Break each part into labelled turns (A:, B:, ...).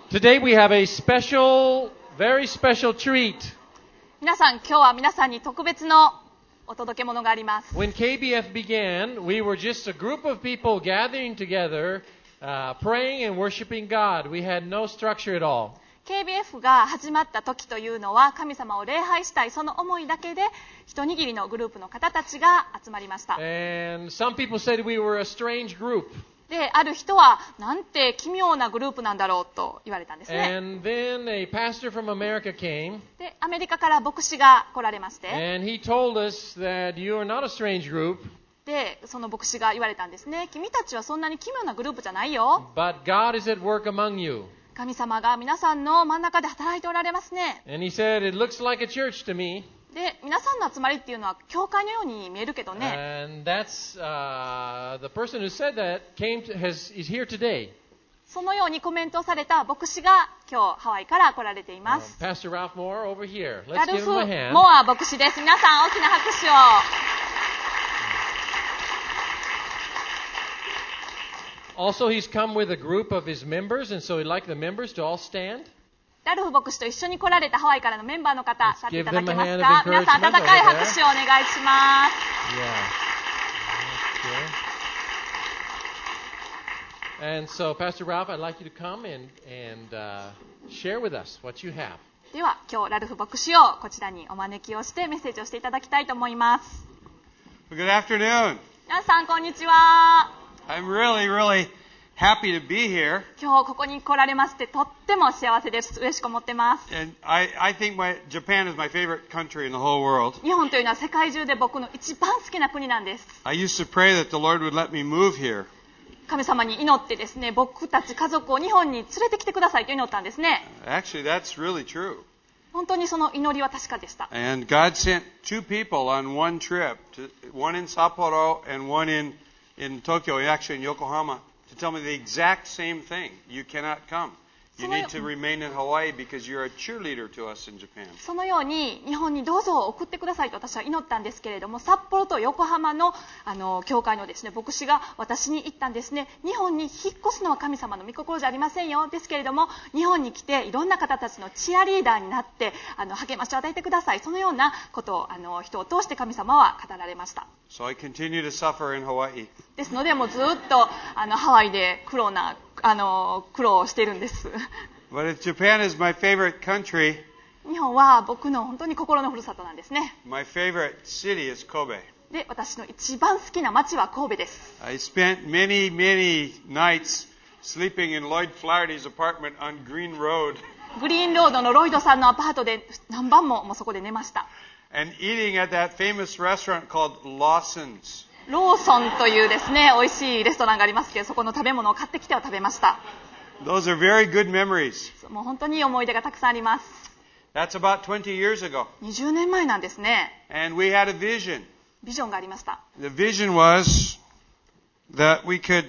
A: Today we have a special, very special treat.
B: 皆さん、今日は皆さんに特別のお届け物があります。
A: When KBF began, we were just a group of people gathering together, praying and worshiping God. We had no structure at all.
B: KBF が始まった時というのは、神様を礼拝したいその思いだけで一握りのグループの方たちが集まりました。
A: And some people said we were a strange group.
B: で、ある人はなんて奇妙なグループなんだろうと言われたんですね。
A: And then a pastor from America came,
B: で、アメリカから牧師が来られまして、
A: and he told us that you are not a strange group,
B: で、その牧師が言われたんですね。君たちはそんなに奇妙なグループじゃないよ。
A: but God is at work among you.
B: 神様が皆さんの真ん中で働いておられますね。
A: And he said, it looks like a church to me.
B: で、皆さんの集まりっていうのは教会のように見えるけどね。
A: And that's the person who said that is here today.
B: そのようにコメントされた牧師が今日ハワイから来られています。
A: Pastor Ralph Moore over here.
B: ラ
A: Let's
B: ル
A: give
B: フ・
A: him a hand.
B: モア牧師です。皆さん大きな拍手を。
A: Also, he's come with a group of his members, and so he'd like the members to all stand.
B: ラルフ牧師と一緒に来られたハワイからのメンバーの方、立っていただけます
A: give them a
B: か？
A: hand of
B: 皆さん温かい
A: encouragement over there.
B: 拍手をお願いします。
A: Yeah. And so, Pastor Ralph, I'd like you to come and share with us what you have.
B: では今日ラルフ牧師をこちらにお招きをしてメッセージをしていただきたいと思います。
C: Good afternoon.
B: 皆さんこんにちは。
C: I'm really happy to be here.
B: 今日ここに来られましてとっても幸せです。嬉しく思ってます。
C: And I think Japan is my favorite country in the whole world.
B: 日本というのは世界中で僕の一番好きな国なんです。
C: I used to pray that the Lord would let me move here.
B: 神様に祈ってですね、僕たち家族を日本に連れてきてくださいと祈ったんですね。
C: Actually, that's really true.
B: 本当にその祈りは確かでした。
C: And God sent two people on one trip, one in Sapporo and one in Tokyo, actually in Yokohama, to tell me the exact same thing. You cannot come. You need to remain in Hawaii because you're a cheerleader to us in Japan.
B: そのように日本にどうぞ送ってくださいと私は祈ったんですけれども、札幌と横浜の教会のですね牧師が私に言ったんですね。日本に引っ越すのは神様の御心じゃありませんよ。ですけれども日本に来ていろんな方たちのチアリーダーになって励ましを与えてください。そのようなことを人を通して神様は語られました。
C: So I continue to suffer in Hawaii.
B: ですのでもうずっとハワイで苦労をしているんです。
C: But if Japan is my favorite country,
B: 日本は僕の本当に心のふるさとなんですね。
C: my favorite city is Kobe.
B: で、私の一番好きな街は神戸です。
C: I spent many nights sleeping in Lloyd Flaherty's apartment on Green Road
B: グリーンロードのロイドさんのアパートで何晩もそこで寝ました。
C: and eating at that famous restaurant called Lawson's.
B: ローソンというですね、美味しいレストランがありますけど、そこの食べ物を買ってきては食べました。
C: Those are very good memories.
B: もう本当にいい思い出がたくさんあります。
C: That's about 20 years ago.
B: 20年前なんですね。
C: And we had a vision.
B: ビジョンがありました。
C: The vision was that we could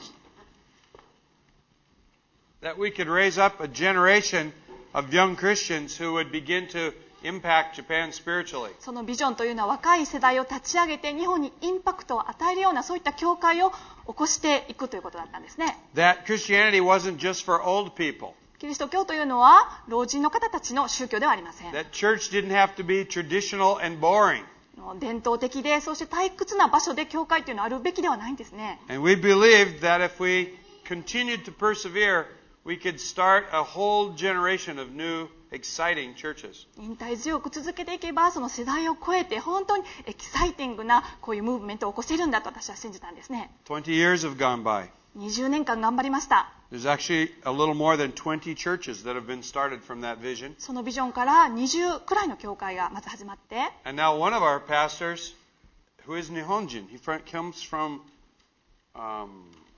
C: raise up a generation of young Christians who would begin to impact Japan spiritually.
B: そのビジョンというのは若い世代を立ち上げて日本にインパクトを与えるようなそういった教会を起こしていくということだったんですね。
C: That Christianity wasn't just for old people.
B: キリスト教というのは老人の方たちの宗教ではありません。
C: That church didn't have to be traditional and boring.
B: 伝統的でそして退屈な場所で教会というのはあるべきではないんですね。
C: And we believed that if we continued to persevere, we could start a whole generation of new, exciting churches.
B: 忍耐強く続けていけばその世代を超えて本当にエキサイティングなこういうムーブメントを起こせるんだと私は信じたんですね。
C: 20 years have gone by.
B: 20年間頑張りました。
C: There's actually a little more than 20 churches that have been started from that vision.
B: そのビジョンから20くらいの教会がまず始まって、
C: And now one of our pastors, who is Nihonjin, he comes from, I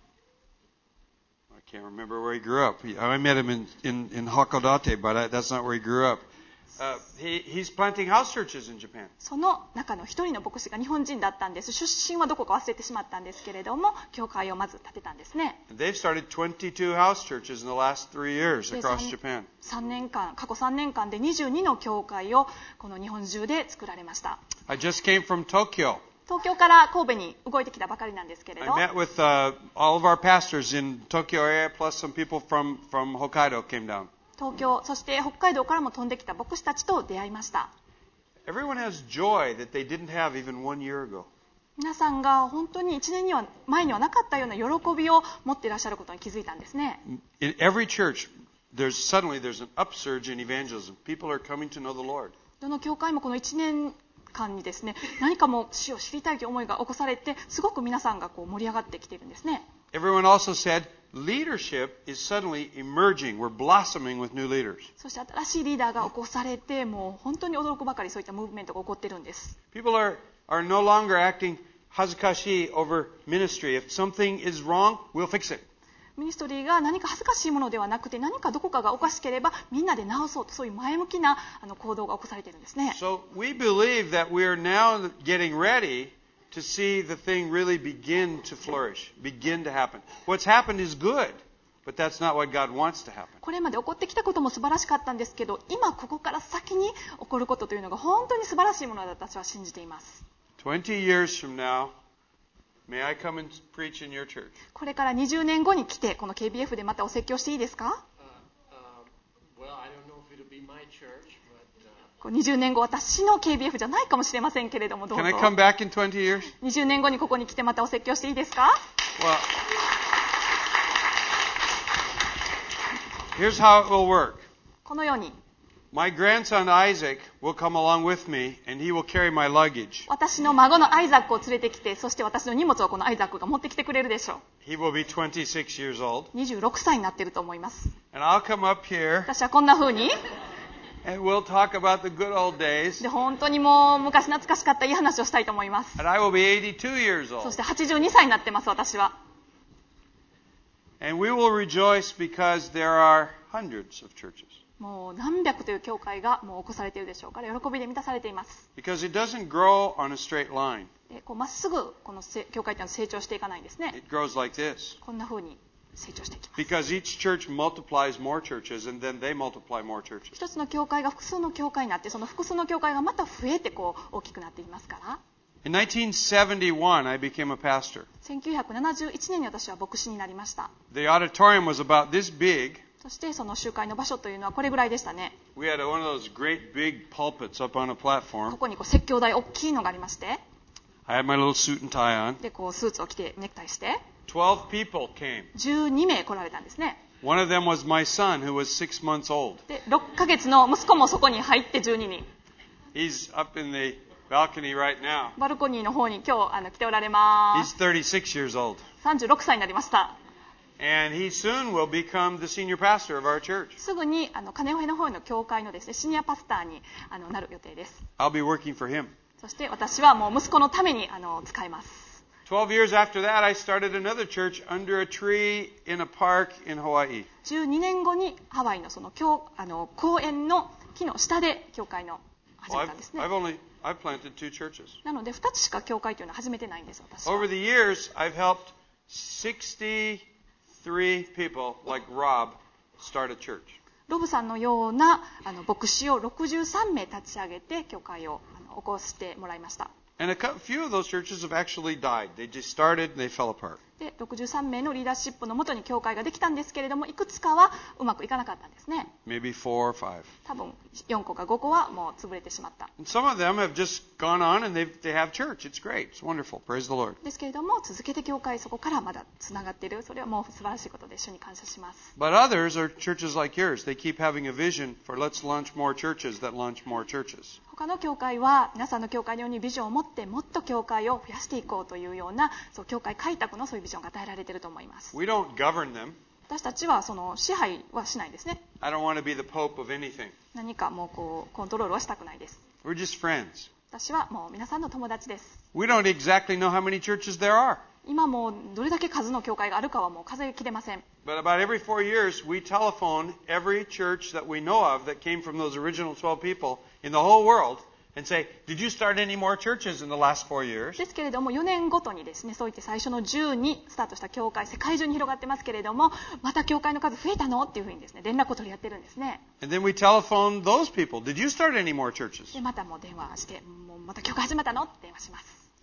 C: can't remember where he grew up. I met him in Hakodate, but that's not where he grew up. He's planting house churches in Japan.
B: その中の一人の牧師が日本人だったんです。出身はどこか忘れてしまったんですけれども、教会をまず建てたんですね。
C: They've started 22 house churches in the last 3 years
B: で
C: across Japan.
B: 過去3年間で22の教会をこの日本中で作られました。
C: I just came from Tokyo.
B: 東京から神戸に動いてきたばかりなんですけれ
C: I
B: ど、
C: met with all of our pastors in Tokyo area, plus some people from Hokkaido came down.
B: 東京、そして北海道からも飛んできた牧師たちと出会いました。
C: Everyone has joy that they didn't have even 1 year ago.
B: 皆さんが本当に1年前にはなかったような喜びを持っていらっしゃることに気づいたんですね。
C: In every church, there's an upsurge in evangelism. People are coming to know the Lord.
B: どの教会もこの1年間にですね、何かもう主を知りたいという思いが起こされて、すごく皆さんが盛り上がってきているんですね。
C: Everyone also said leadership is suddenly emerging. We're blossoming with new leaders.
B: そして新しいリーダーが起こされて、もう本当に驚くばかりそういったムーブメントが起こっているんです。
C: People are no longer acting hazakashi over ministry. If something is wrong, we'll fix it.
B: ミニストリーが何か恥ずかしいものではなくて、何かどこかがおかしければみんなで直そうと、そういう前向きな行動が起こされているんですね。
C: So we believe that we are now getting ready to see the thing really begin to flourish, begin to happen. What's happened is good, but that's not what God wants to happen.
B: これまで起こってきたことも素晴らしかったんですけど、今ここから先に起こることというのが本当に素晴らしいものだと私は信じています。
C: 20 years from now, may I come and preach in your church?
B: これから20年後に来て、この KBF でまたお説教していいですか？
A: Well, I don't know if it'll be my church, but
B: 20年後私の KBF じゃないかもしれませんけれども、どう
C: Can
B: ぞ
C: I come back in 20 years?
B: 20年後にここに来てまたお説教していいですか？
C: Well, here's how it will work.
B: このように
C: My grandson Isaac will come along with me, and he will carry my luggage.
B: 私の孫のアイザックを連れてきて、そして私の荷物をこのアイザックが持ってきてくれるでしょ
C: He will be 26 years old.
B: う。26歳になっていると思います。
C: And I'll come up here,
B: 私はこんな風に
C: and we'll talk about the good old days.
B: で本当にもう昔懐かしかったいい話をしたいと思います。
C: And I will be 82 years
B: そ
C: old.
B: して82歳になってます、私は。
C: And we will rejoice because there are hundreds of churches.
B: もう何百という教会がもう起こされているでしょうから喜びで満たされています。
C: Because it doesn't grow on a straight line.
B: でまっすぐこの教会というのは成長していかないんですね。
C: It grows like this.
B: こんな風に成長していきます。
C: Because each church multiplies more churches, and then they multiply more churches.
B: 一つの教会が複数の教会になって、その複数の教会がまた増えて大きくなっていますから。
C: In 1971, I became a pastor.
B: 1971年に私は牧師になりました。
C: The auditorium was about this big.
B: そしてその集会の場所というのはこれぐらいでしたね。
C: We had one of those great big pulpits up on a
B: こ
C: platform.
B: こに説教台大きいのがありまして、
C: I had my little suit and tie on.
B: でスーツを着てネクタイして、
C: 12 people came.
B: 12名来られたんですね。
C: One of them was my son, who was 6 months old.
B: で6ヶ月の息子もそこに入って12人。
C: He's up in the balcony right now.
B: バルコニーの方に今日来ておられま
C: He's
B: す。
C: 36 years old.
B: 36歳になりました。
C: And he soon will become the senior pastor of our church.
B: すぐに金尾の方の教会のですね、シニアパスターになる予定です。
C: I'll be working for him.
B: そして私はもう息子のために使います。
C: 12 years after that, I started another church under a tree in a park in Hawaii.
B: 12年後にハワイのその公園の木の下で教会の始
C: Well,
B: めたんですね。
C: I've planted 2 churches.
B: なので2つしか教会というのは始めてないんです、私は。
C: Over the years, I've helped 63 people like Rob start a church.
B: ロブさんのような牧師を63名立ち上げて教会を起こしてもらいました。
C: And a few of those churches have actually died. They just started and they fell apart.
B: で63名のリーダーシップのもとに教会ができたんですけれども、いくつかはうまくいかなかったんですね。
C: Maybe 4 or 5.
B: 多分4個か5個はもう潰れてしまった。
C: And some of them have just gone on and they have church. It's great. It's wonderful. Praise the Lord.
B: ですけれども、続けて教会そこからまだつながっている。それはもう素晴らしいことで主に感謝します。
C: But others are churches like yours. They keep having a vision for let's launch more churches that launch more churches.
B: 他の教会は皆さんの教会のようにビジョンを持ってもっと教会を増やしていこうというような教会開拓のそういうビジョンが与えられていると思います。
C: We don't govern them.
B: 私たちはその支配はしないですね。
C: I don't want to be the pope of anything.
B: 何かもうコントロールはしたくないです。
C: We're just friends.
B: 私はもう皆さんの友達です。
C: We don't exactly know how many churches there are.
B: 今もうどれだけ数の教会があるかはもう数えきれません。
C: But about every 4 years, we telephone every church that we know of that came from those original 12 people in the whole world and say, did you start any more churches in the last 4 years?
B: ですけれども4年ごとにですね、そういって最初の10にスタートした教会、世界中に広がってますけれども、また教会の数増えたのっていうふうにですね、連絡を取り合ってるんですね。
C: And then we telephone those people. Did you start any more churches?
B: でまたもう電話して、もうまた教会始まったのって電話します。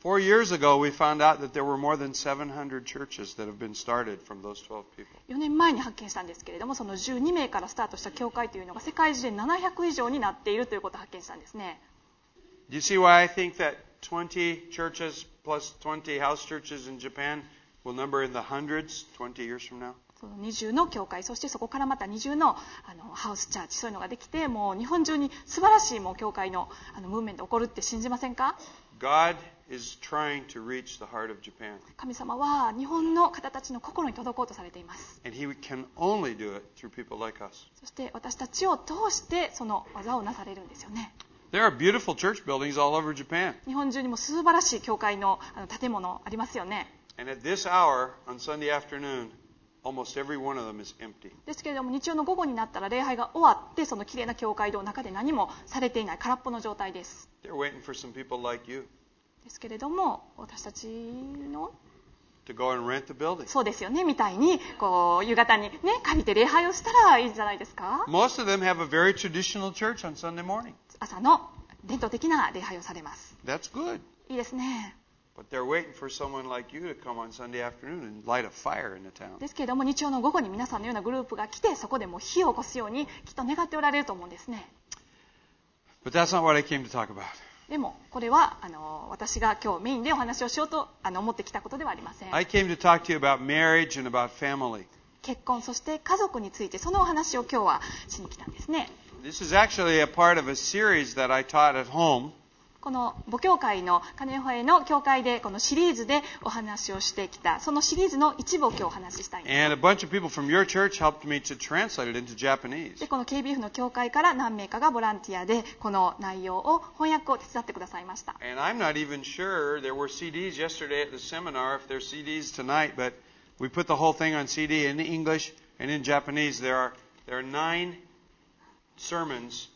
C: 4 years ago, we found out that there were more than 700 churches that have been started from those 12 people.
B: 4年前に発見したんですけれども、その12名からスタートした教会というのが世界中で700以上になっているということを発見したんですね。
C: Do you see why I think that 20 churches plus 20 house churches in Japan will number in the hundreds 20 years from now?
B: その20の教会、そしてそこからまた20の、ハウスチャーチ、そういうのができて、もう日本中に素晴らしいもう教会の、ムーブメント起こるって信じませんか？
C: God is trying to reach the heart of Japan.
B: 神様は日本の方たちの心に届こうとされています。
C: And He can only do it through people like us.
B: そして私たちを通してその技をなされるんですよね。
C: There are beautiful church buildings all over Japan.
B: 日本中にも素晴らしい教会の建物ありますよね。
C: And at this hour on Sunday afternoon, almost every one of them is empty.
B: ですけれども日曜の午後になったら礼拝が終わってその綺麗な教会の中で何もされていない空っぽの状態です。
C: They're waiting for some people like you
B: ですけれども私たちの
C: to go and rent the building.
B: そうですよねみたいにこう夕方にね借りて礼拝をしたらいいんじゃないですか。
C: Most of them have a very traditional church on Sunday morning.
B: 朝の伝統的な礼拝をされます。
C: That's good.
B: いいですね。
C: But they're waiting for someone like you to come on Sunday afternoon and light a fire in the town.
B: ですけれども日曜の午後に皆さんのようなグループが来てそこでもう火を起こすようにきっと願っておられると思うんですね。
C: But that's not what I came to talk about.
B: でもこれは私が今日メインでお話をしようと思ってきたことではありません。
C: I came to talk to you about marriage and about family.
B: 結婚そして家族についてそのお話を今日はしに来たんですね。
C: This is actually a part of a series that I taught at home.
B: この母教会の金穂の教会でこのシリーズでお話をしてきたそのシリーズの一部を今日お話ししたいんです。
C: And a bunch of people from your church helped me to translate it into Japanese.
B: でこの KBF の教会から何名かがボランティアでこの内容を翻訳を手伝ってくださいました。
C: And I'm not even sure there were CDs yesterday at the seminar, if there's CDs tonight, but we put the whole thing on CD in English and in Japanese. There are 9 sermons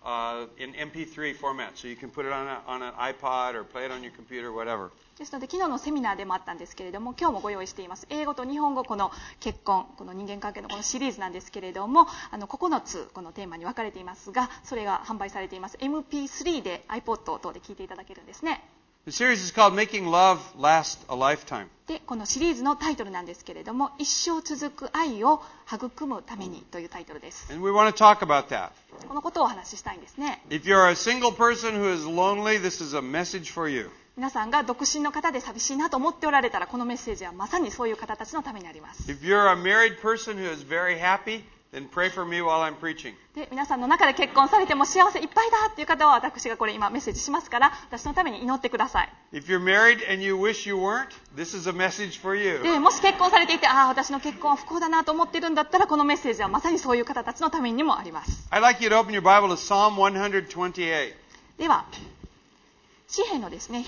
C: in MP3 format, so you can put it on an iPod or play it on your computer, whatever.
B: ですので昨日のセミナーでもあったんですけれども今日もご用意しています英語と日本語この結婚この人間関係のこのシリーズなんですけれども9つこのテーマに分かれていますがそれが販売されています MP3 で iPod 等で聞いていただけるんですね。
C: The series is called Making Love Last a Lifetime.
B: でこのシリーズのタイトルなんですけれども一生続く愛を育むためにというタイトルです。
C: And we want to talk about that.
B: このことをお話ししたいんですね。
C: If you're a single person who is lonely, this is a message for you.
B: 皆さんが独身の方で寂しいなと思っておられたらこのメッセージはまさにそういう方たちのためにあります。
C: If you're a married person who is very happy, then pray for me while I'm preaching.
B: で皆さんの中で結婚されても幸せいっぱいだっていう方は私がこれ今メッセージしますから私のために祈ってください。
C: If you're married and you wish you weren't, this is a message for you.
B: でもし結婚されていて私の結婚は不幸だなと思ってるんだったらこのメッセージはまさにそういう方たちのためにもあります。
C: I'd like you to open your Bible to Psalm 128.
B: では詩編のですね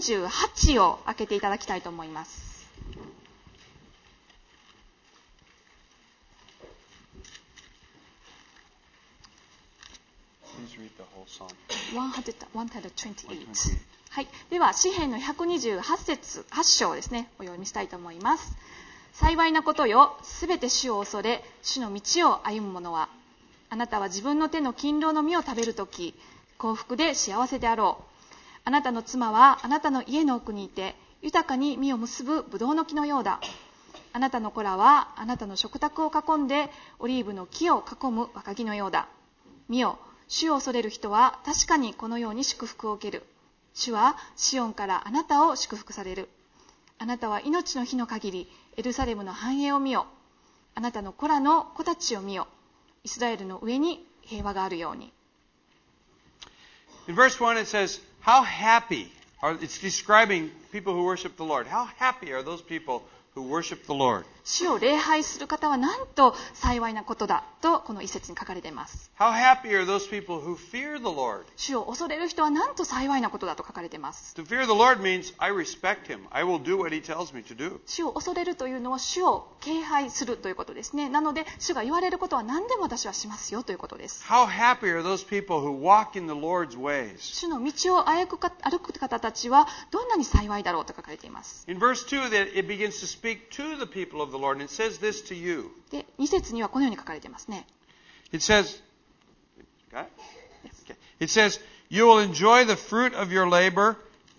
B: 128を開けていただきたいと思います。
C: Please read the whole psalm.
B: 128。はい。では詩編の128節8章をですねお読みしたいと思います。幸いなことよ、すべて主を恐れ主の道を歩む者はあなたは自分の手の勤労の実を食べるとき幸福で幸せであろう。あなたの妻はあなたの家の奥にいて豊かに実を結ぶブドウの木のようだ。あなたの子らはあなたの食卓を囲んでオリーブの木を囲む若木のようだ。見よ、主を恐れる人は確かにこのように祝福を受ける。主はシオンからあなたを祝福される。あなたは命の日の限りエルサレムの繁栄を見よ。あなたの子らの子たちを見よ。イスラエルの上に平和があるように。
C: In verse 1 it says, how happy it's describing people who worship the Lord. How happy are those people who worship the Lord?
B: 主を礼拝する方はなんと幸いなことだとこの一節に書かれています。
C: How happy are those people who fear the Lord?
B: 主を恐れる人はなんと幸いなことだと書かれています。
C: To fear the Lord means I respect Him. I will do what He tells me to do.
B: 主を恐れるというのは主を敬拝するということですね。なので主が言われることは何でも私はしますよということです。
C: How happy are those people who walk in the Lord's ways?
B: 主の道を歩く方たちはどんなに幸いだろうと書かれています。
C: In verse 2 that it begins to speak to the people of the Lord and it says this to you.
B: で、2節にはこのように書かれていますね。
C: It says, got it? Okay. It says, you will enjoy the fruit of your labor.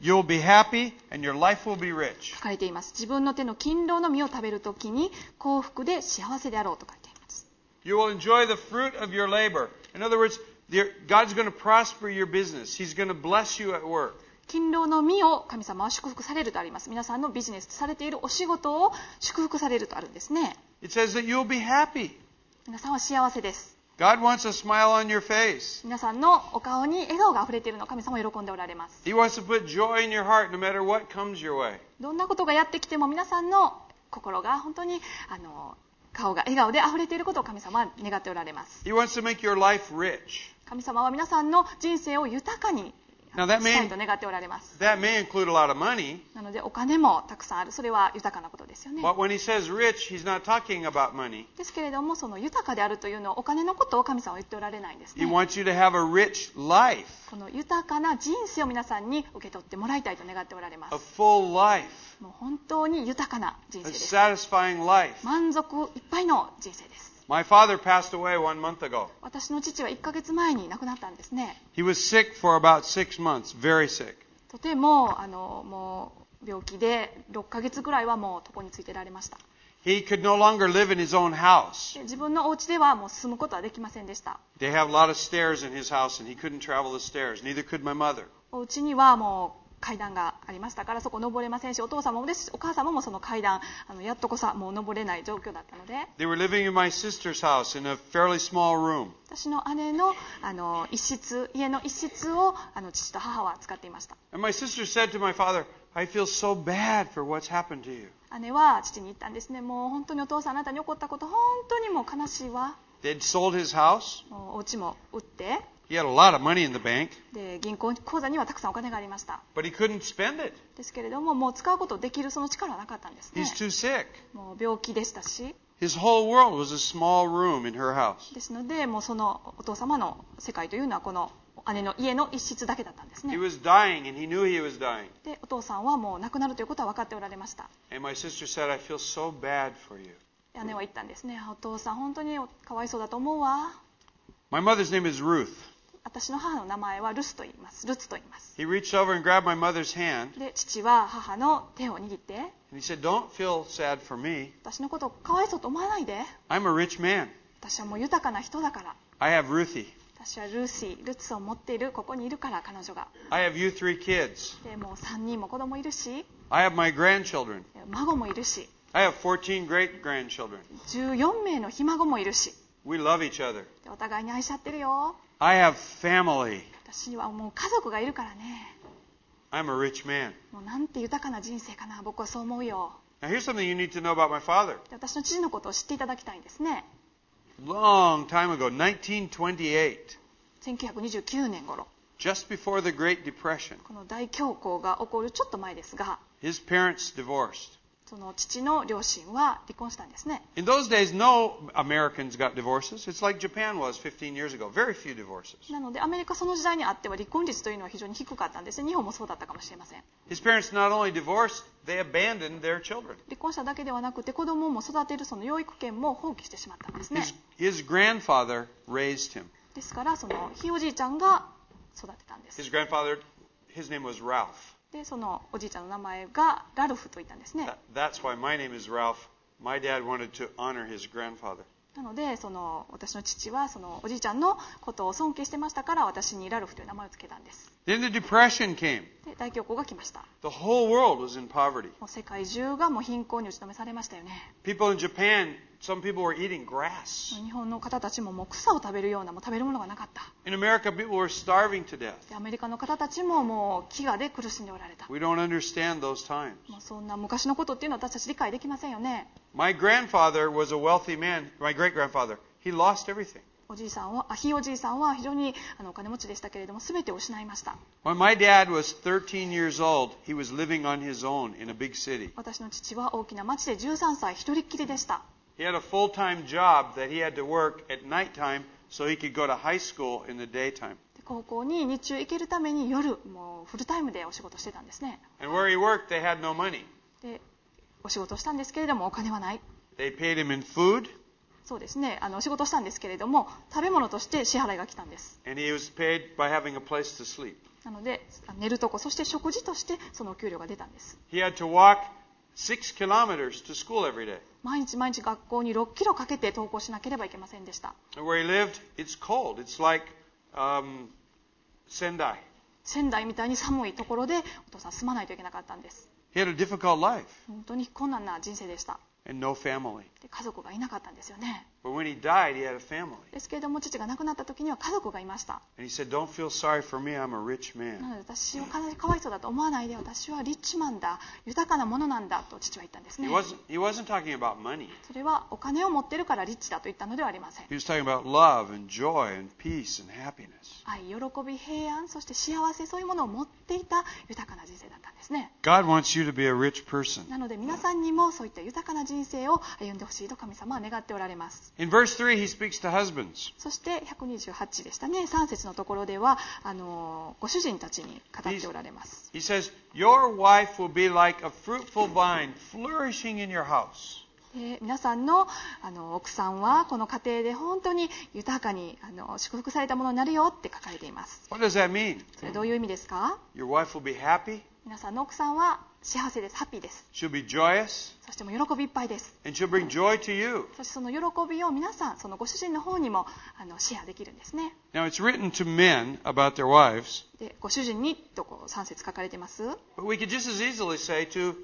C: you'll be happy and your life will be rich.
B: 書かれています。自分の手の勤労の実を食べるときに幸福で幸せであろうと書いています。
C: You will enjoy the fruit of your labor. In other words, God's going to prosper your business. He's going to bless you at work.
B: 勤労の実を神様は祝福されるとあります。皆さんのビジネスされているお仕事を祝福されるとあるんですね。
C: It says that you'll be happy.
B: 皆さんは幸せです。
C: God wants a smile on your face.
B: 皆さんのお顔に笑顔があふれているのを神様は喜んでおられます。
C: He wants to put joy in your heart no matter what comes your way.
B: どんなことがやってきても皆さんの心が本当に顔が笑顔であふれていることを神様は願っておられます。
C: He wants to make your life rich.
B: 神様は皆さんの人生を豊かにしたいと願っておられます。
C: That may include a lot of money.
B: なのでお金もたくさんある。それは豊かなことですよね。
C: But when he says rich, he's not talking about money.
B: ですけれども、その豊かであるというのはお金のことを神様は言っておられないんですね。
C: He wants you to have a rich life.
B: この豊かな人生を皆さんに受け取ってもらいたいと願っておられま
C: A
B: す。
C: full life.
B: もう本当に豊かな人
C: A
B: 生です。
C: satisfying life.
B: 満足いっぱいの人生です。
C: My father passed away 1 month ago.
B: 私の父は1ヶ月前に亡くなったんですね。
C: He was sick for about 6 months, very sick.
B: とてももう病気で6ヶ月ぐらいはもう床についてられました。
C: He could no longer live in his own house.
B: で自分のお家ではもう住むことはできませんでした。
C: They have a lot of stairs in his house, and he couldn't travel the stairs. Neither could my mother.
B: お家にはもう階段がありましたから、そこ登れませんし、お父様もですしお母様もその階段やっとこさもう登れない状況だったので、
C: They were living in my sister's house in a fairly small room.
B: 私の姉の家の一室を父と母は使っていました。
C: And my sister said to my father, I feel so bad for what's happened to you.
B: 姉は父に言ったんですね。もう本当にお父さんあなたに起こったこと本当にもう悲しいわ。
C: They'd sold his house.
B: もうお家も売って、
C: He had a lot of money in the bank,
B: で銀行口座にはたくさんお金がありました。
C: but he couldn't spend it.
B: ですけれども、もう使うことできるその力はなかったんですね。
C: He's too sick.
B: もう病気でしたし、
C: His whole world was a small room in her house.
B: ですのでもうそのお父様の世界というのはこの姉の家の一室だけだったんですね。
C: He was dying, and he knew he was dying.
B: でお父さんはもう亡くなるということは分かっておられました。
C: And my sister said, I feel so bad for you.
B: 姉は言ったんですね。お父さん本当にかわいそうだと思うわ。
C: My mother's name is Ruth.
B: 私の母の名前はルツと言います。ルツと言います。
C: He reached over and grabbed my mother's hand,
B: で父は母の手を握って、
C: and he said, Don't feel sad for me.
B: 私のことをかわいそうと思わないで。
C: I'm a rich man.
B: 私はもう豊かな人だから。
C: I have Ruthie.
B: 私はルツを持っている。ここにいるから彼女が。
C: I have you 3 kids.
B: でもう3人も子供いるし、
C: I have my grandchildren.
B: 孫もいるし、
C: I have 14 great grandchildren.
B: 14名のひ孫もいるし、
C: We love each other.
B: でお互いに愛し合ってるよ。
C: I have family.
B: 私にはもう家族がいるからね。
C: I'm a rich man.
B: もうなんて豊かな人生かな。僕はそう思うよ。
C: Now, here's something you need to know about my father.
B: で私の父のことを知っていただきたいんですね。
C: Long time ago, 1928,
B: 1929年頃、
C: just before the Great Depression,
B: この大恐慌が起こるちょっと前ですが、
C: his parents divorced.
B: その父の両親は離婚したんですね。
C: In those days, no Americans got divorces. It's like Japan was 15 years ago. Very few divorces.
B: なのでアメリカその時代にあっては離婚率というのは非常に低かったんですね。日本もそうだったかもしれません。
C: His parents not only divorced, they abandoned their children.
B: 離婚しただけではなくて子供も育てるその養育権も放棄してしまったんですね。
C: His grandfather raised him.
B: ですからそのひいおじいちゃんが育てたんです。
C: His grandfather, his name was Ralph.
B: でそのおじいちゃんの名前がラルフと言ったんですね。
C: That's why my name is Ralph. My dad wanted to honor his grandfather.
B: なので私の父はそのおじいちゃんのことを尊敬してましたから私にラルフという名前を付けたんです。
C: Then the Depression came.
B: で大恐慌が来ました。
C: The whole world was in poverty.
B: もう世界中がもう貧困に打ちのめされましたよね。
C: People in Japan, some people were eating grass.
B: 日本の方たちももう草を食べるようなもう食べるものがなかった。
C: In America, people were starving to death.
B: でアメリカの方たちももう飢餓で苦しんでおられた。
C: We don't understand those times.
B: もうそんな昔のことっていうのは私たち理解できませんよね。
C: My grandfather was a wealthy man. My great-grandfather. He lost everything.
B: ひいおじいさんは非常にお金持ちでしたけれども全てを失いました。
C: When my dad was 13 years old, he was living on his own in a big city.
B: 私の父は大きな町で13歳一人っきりでした。
C: He had a full-time job that he had to work at nighttime so he could go to high school in the daytime.
B: で高校に日中行けるために夜もうフルタイムでお仕事してたんですね。
C: And where he worked, they had no money.
B: でお仕事したんですけれどもお金はない。
C: They paid him in food,
B: そうですね、お仕事したんですけれども食べ物として支払いが来たんです。
C: and he was paid by having a place to sleep.
B: なので寝るとこ、そして食事としてそのお給料が出たんです。
C: He had to walk 6 kilometers to school every day.
B: 毎日毎日学校に6キロかけて登校しなければいけませんでした。
C: And where he lived, it's cold. It's like Sendai.
B: 仙台みたいに寒いところでお父さん住まないといけなかったんです。
C: He had a difficult life
B: 本当に困難な人生でした。
C: and no family.
B: で家族がいなかったんですよね。
C: But when he died, he had a family.
B: ですけれども父が亡くなった時には家族がいました。
C: And he said, "Don't feel sorry for me. I'm a rich
B: な
C: man."
B: ので私をかわいそうだと思わないで、私はリッチマンだ、豊かなものなんだと父は言ったんですね。
C: He wasn't talking about money.
B: それはお金を持ってるからリッチだと言ったのではありません。
C: He was talking about love and joy and peace and happiness.
B: 愛、喜び、平安、そして幸せ、そういうものを持っていた豊かな人生だったんですね。
C: God wants you to be a rich person.
B: なので皆さんにもそういった豊かな人生を歩んでほしいと神様は願っておられます。
C: In verse 3, he speaks to husbands.
B: そして128でしたね、3節のところではご主人たちに語っておられます。
C: He says, "Your wife will be like a fruitful vine flourishing in your house."
B: で皆さんの奥さんはこの家庭で本当に豊かに祝福されたものになるよって書かれています。
C: What does that mean?
B: それどういう意味ですか？
C: Your wife will be happy.
B: 皆さんの奥さんは幸せです、ハッピーです。
C: She'll be joyous.
B: そしてもう喜びいっぱいです。
C: And she'll bring joy to you.
B: そしてその喜びを皆さん、そのご主人の方にもシェアできるんですね。
C: Now, it's written to men about their wives,
B: でご主人にと3節書かれてます。
C: but we could just as easily say to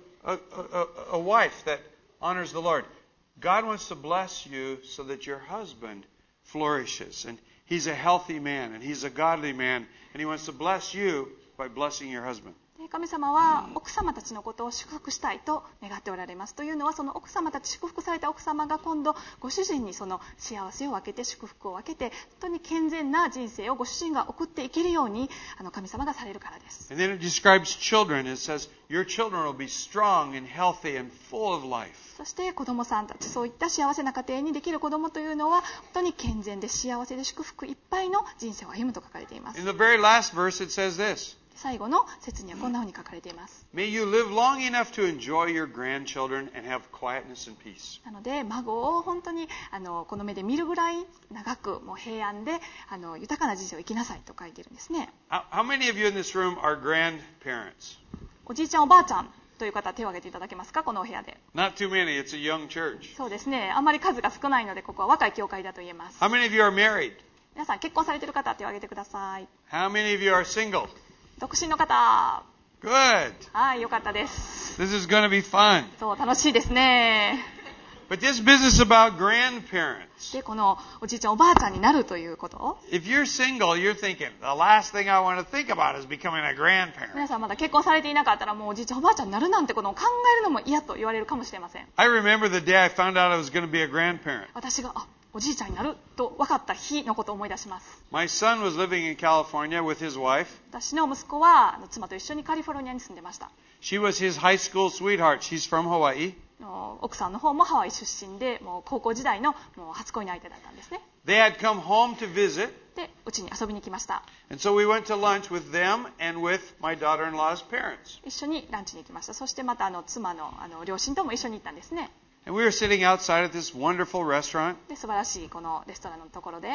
C: a wife that honors the Lord, God wants to bless you so that your husband flourishes. And he's a healthy man, and he's a godly man, and he wants to bless you by blessing your husband.
B: で神様は奥様たちのことを祝福したいと願っておられます。というのはその奥様たち、祝福された奥様が今度ご主人にその幸せを分けて祝福を分けて、本当に健全な人生をご主人が送っていけるように神様がされるからです。
C: And then it describes children. It says, your children will be strong and healthy and full of life.
B: そして子供さんたち、そういった幸せな家庭にできる子供というのは本当に健全で幸せで祝福いっぱいの人生を歩むと書かれています。
C: In the very last verse, it says this.
B: 最後の節にはこんなふうに書かれています。
C: May you live long enough to enjoy your grandchildren and have quietness and peace.
B: なので孫を本当にこの目で見るぐらい長くもう平安で豊かな人生を生きなさいと書いているんですね。
C: How many of you in this room are grandparents?
B: おじいちゃんおばあちゃんという方手を挙げていただけますか？このお部屋で。
C: Not too many. It's a young church.
B: そうですね、あんまり数が少ないのでここは若い教会だと言えます。
C: How many of you are married?
B: 皆さん結婚されている方手を挙げてください。
C: How many of you are single?
B: 独身の方、
C: Good.
B: はい、よかったです。
C: This is going to be fun.
B: そう楽しいですね。
C: But this business about grandparents.
B: でこのおじいちゃんおばあちゃんになるということ、
C: If you're single, you're thinking, the last thing I want to think about is becoming a grandparent.
B: 皆さんまだ結婚されていなかったらもうおじいちゃんおばあちゃんになるなんてことを考えるのも嫌と言われるかもしれません。
C: I remember the day I found out I was going to be a grandparent.
B: 私がおじいちゃんになると分かった日のことを思い出します。
C: My son was living in California with his wife.
B: 私の息子は妻と一緒にカリフォルニアに住んでました。
C: She was his high school sweetheart. She's from Hawaii.
B: 奥さんの方もハワイ出身でもう高校時代のもう初恋の相手だったんですね。
C: They had come home to visit.
B: でうちに遊びに来ました。
C: And so we went to lunch with them and with my daughter-in-law's parents.
B: 一緒にランチに行きました。そしてまた妻の両親とも一緒に行ったんですね。
C: And we were sitting outside at this wonderful restaurant.
B: で素晴らしいこのレストランのところで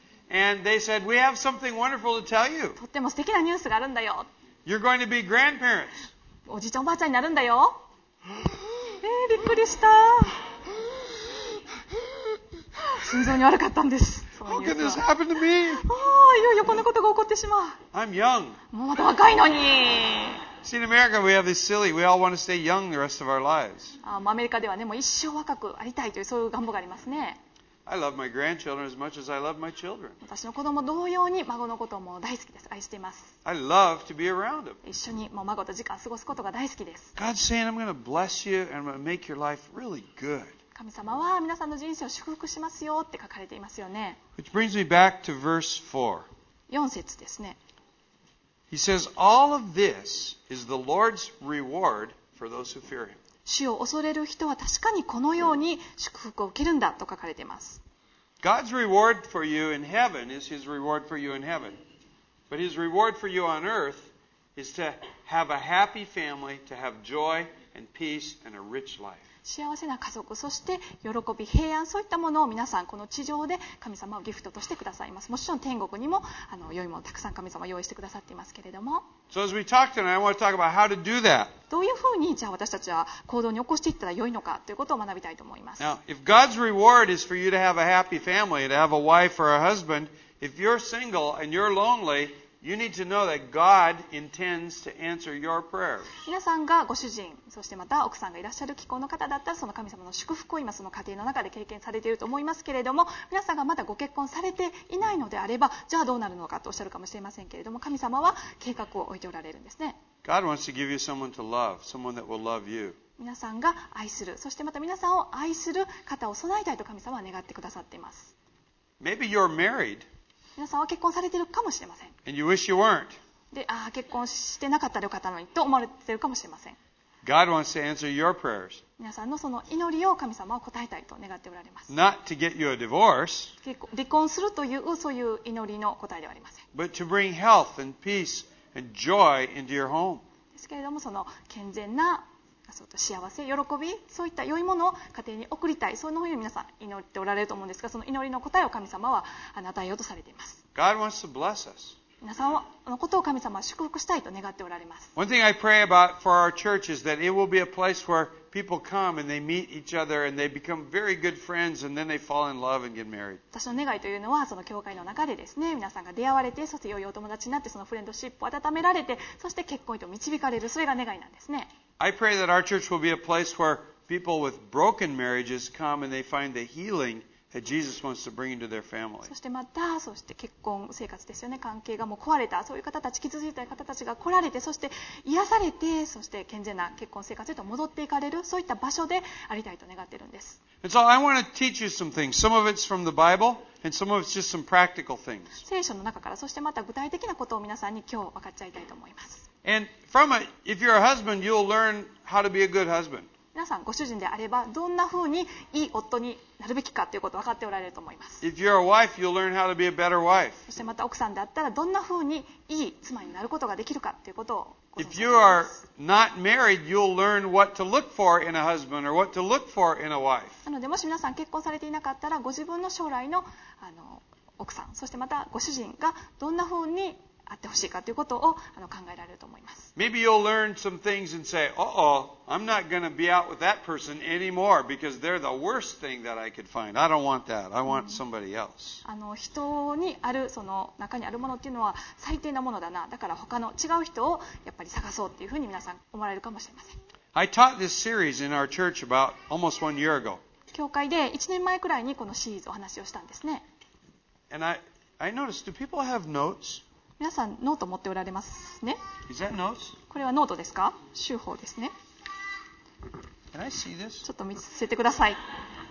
C: And they said, we have something wonderful to tell you.
B: とっても素敵なニュースがあるんだよ。
C: You're going to be grandparents.
B: おじいちゃんおばあちゃんになるんだよ。びっくりした。心臓に悪かったんです。
C: How can this happen to me?
B: いよいよこんなことが起こってしま
C: I'm young.
B: う。もうまだ若いのに。
C: See, in America, we have this silly, we all want to stay young the rest of our lives.
B: アメリカではね、もう一生若くありたいというそういう願望がありますね。
C: I love my grandchildren as much as I love my children.
B: 私の子供同様に孫のことも大好きです。愛しています。
C: I love to be around them.
B: 一緒にもう孫と時間過ごすことが大好きです。
C: God's saying, I'm going to bless you and I'm going to make your life really good.
B: 神様は皆さんの人生を祝福しますよって書かれていますよね。
C: Which brings me back to verse 4.
B: 4節ですね。
C: He says, all of this is the Lord's reward for those who fear him.
B: 主を恐れる人は確かにこのように祝福を受けるんだと書かれています。
C: God's reward for you in heaven is his reward for you in heaven. But his reward for you on earth is to have a happy family, to have joy and peace and a rich life.
B: 幸せな家族、そして喜び、平安、そういったものを皆さんこの地上で神様はギフトとしてくださいます。もちろん天国にも良いものをたくさん神様は用意してくださっていますけれども、
C: So as we talk tonight, I want to talk about how to do that.
B: どういうふうにじゃあ私たちは行動に起こしていったら良いのかということを学びたいと思います。
C: Now, if God's reward is for you to have a happy family, to have a wife or a husband, if you're single and you're lonely, you need to know that God intends to answer your prayers.
B: 皆さんがご主人、そしてまた奥さんがいらっしゃる既婚の方だったら、その神様の祝福を今その家庭の中で経験されていると思いますけれども、皆さんがまだご結婚されていないのであれば、じゃあどうなるのかとおっしゃるかもしれませんけれども、神様は計画を置いておられるんですね。
C: God wants to give you someone to love, someone that will love you.
B: 皆さんが愛する、そしてまた皆さんを愛する方を備えたいと神様は願ってくださっています。
C: Maybe you're married
B: 皆さんは結婚されているかもしれません。
C: and you wish you weren't.
B: で、結婚してなかったらよかったのにと思われているかもしれません。
C: God wants to answer your prayers,
B: 皆さんのその祈りを神様は答えたいと願っておられます。
C: not to get you a divorce,
B: 離婚するというそういう祈りの答えではありません。
C: but to bring health and peace and joy into your home.
B: ですけれども、その健全な幸せ、喜び、そういった良いものを家庭に送りたい、そのふうに皆さん祈っておられると思うんですが、その祈りの答えを神様は与えようとされています。
C: God wants to bless us.
B: 皆さんのことを神様は祝福したいと願っておられます。
C: One thing I pray about for our church is that it will be a place where people come and they meet each other and they become very good friends and then they fall in love and get married.
B: 私の願いというのは、その教会の中でですね、皆さんが出会われて、そして良いお友達になって、そのフレンドシップを温められて、そして結婚へと導かれる、それが願いなんですね。
C: I pray that our church will be a place where people with broken marriages come and they find the healing that Jesus wants to bring into their family.
B: そしてまた、そして結婚生活ですよね、関係がもう壊れた、そういう方たち、傷ついた方たちが来られて、そして癒されて、そして健全な結婚生活へと戻っていかれる、そういった場所でありたいと願っているんです。
C: And so I want to teach you some things. Some of it's from the Bible and some of it's just some practical things.
B: 聖書の中から、そしてまた具体的なことを皆さんに今日分かっちゃいたいと思います。
C: And from it, if you're a husband, you'll learn how to be a good husband.
B: 皆さんご主人であれば、どんな風にいい夫になるべきかということを分かっておられると思います。
C: If you're a wife, you'll learn how to be a better wife.
B: そしてまた奥さんであったら、どんな風にいい妻になることができるかということをご存
C: If
B: 知
C: you
B: だと思い
C: are
B: ます。
C: not married, you'll learn what to look for in a husband or what to look for in a wife.
B: なので、もし皆さん結婚されていなかったら、ご自分の将来の奥さん、そしてまたご主人がどんな風にあってほしいかということを考えられると思います。
C: Maybe you'll learn some things and say, uh-oh, I'm not going to be out with that person anymore because they're the worst thing that I could find. I don't want that. I want somebody else.
B: 人にある、その中にあるものっていうのは最低なものだな、だから他の違う人をやっぱり探そうっていうふうに皆さん思われるかもしれません。
C: I taught this series in our church about almost 1 year ago.
B: 教会で1年前くらいにこのシリーズお話をしたんですね。
C: And I noticed, do people have notes?
B: 皆さんノート持っておられますね。
C: Is that notes?
B: これはノートですか？週報ですね。
C: Can I see this?
B: ちょっと見せてください。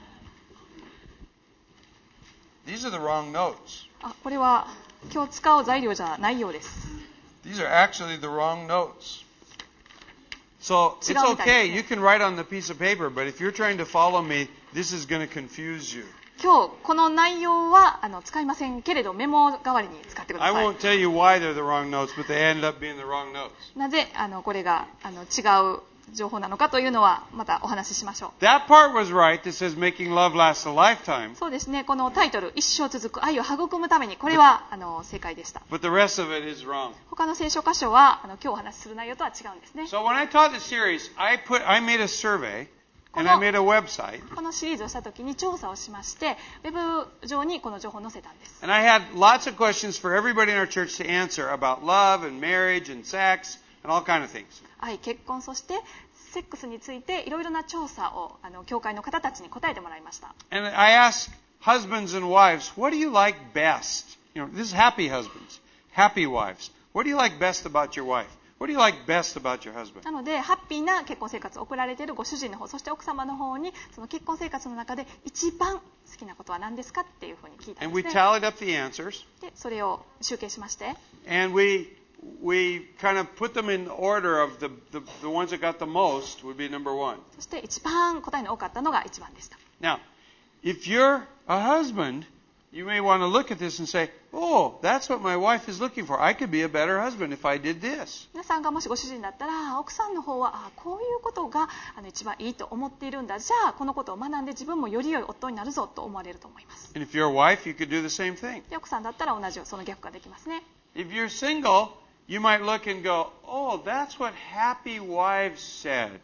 C: These are the wrong notes.
B: これは今日使う材料じゃないようです。
C: These are actually the wrong notes. So it's
B: 違うみたいですね。
C: okay. You can write on the piece of paper, but if you're trying to follow me, this is going to confuse you.
B: 今日この内容は使いませんけれど、メモ代わりに使ってくだ
C: I
B: さい。
C: won't tell you why they're the wrong notes, but they end up being the wrong notes.
B: なぜこれが違う情報なのかというのはまたお話ししましょう。
C: That part was right that says making love last a lifetime,
B: そうですね、このタイトル、一生続く愛を育むために、これは正解でした。
C: but the rest of it is wrong.
B: 他の聖書箇所は今日お話しする内容とは違うんですね。
C: So when I taught this series, I made a survey and I made a website,
B: このシリーズをしたときに調査をしまして、ウェブ上にこの情報を載せたんです。
C: and I had lots of questions for everybody in our church to answer about love and marriage and sex and all kind of things.
B: 愛、結婚、そしてセックスについていろいろな調査を教会の方たちに答えてもらいました。
C: And I asked husbands and wives, what do you like best? You know, this is happy husbands, happy wives. What do you like best about your wife? What do you like best about your husband?
B: なので、ハッピーな結婚生活を送られているご主人の方、そして奥様の方に、その結婚生活の中で一番好きなことは何ですかっていうふうに聞いたん
C: And
B: で
C: we
B: すね。
C: tallied up the answers,
B: で、それを集計しまして、
C: and we kind of put them in order of the ones that got the most would be number one.
B: そして一番答えの多かったのが1番でした。
C: Now, if you're a husband, You may want to look at this and say, oh, that's what my wife is looking for. I could be a better husband if I did this.
B: 皆さんがもしご主人だったら、奥さんの方はこういうことが一番いいと思っているんだ、じゃあこのことを学んで自分もより良い夫になるぞと思われると思います。
C: And if you're a wife, you could do the same thing.
B: で奥さんだったら同じその逆ができますね。
C: If you're single, you might look and go, oh, that's what happy wives said.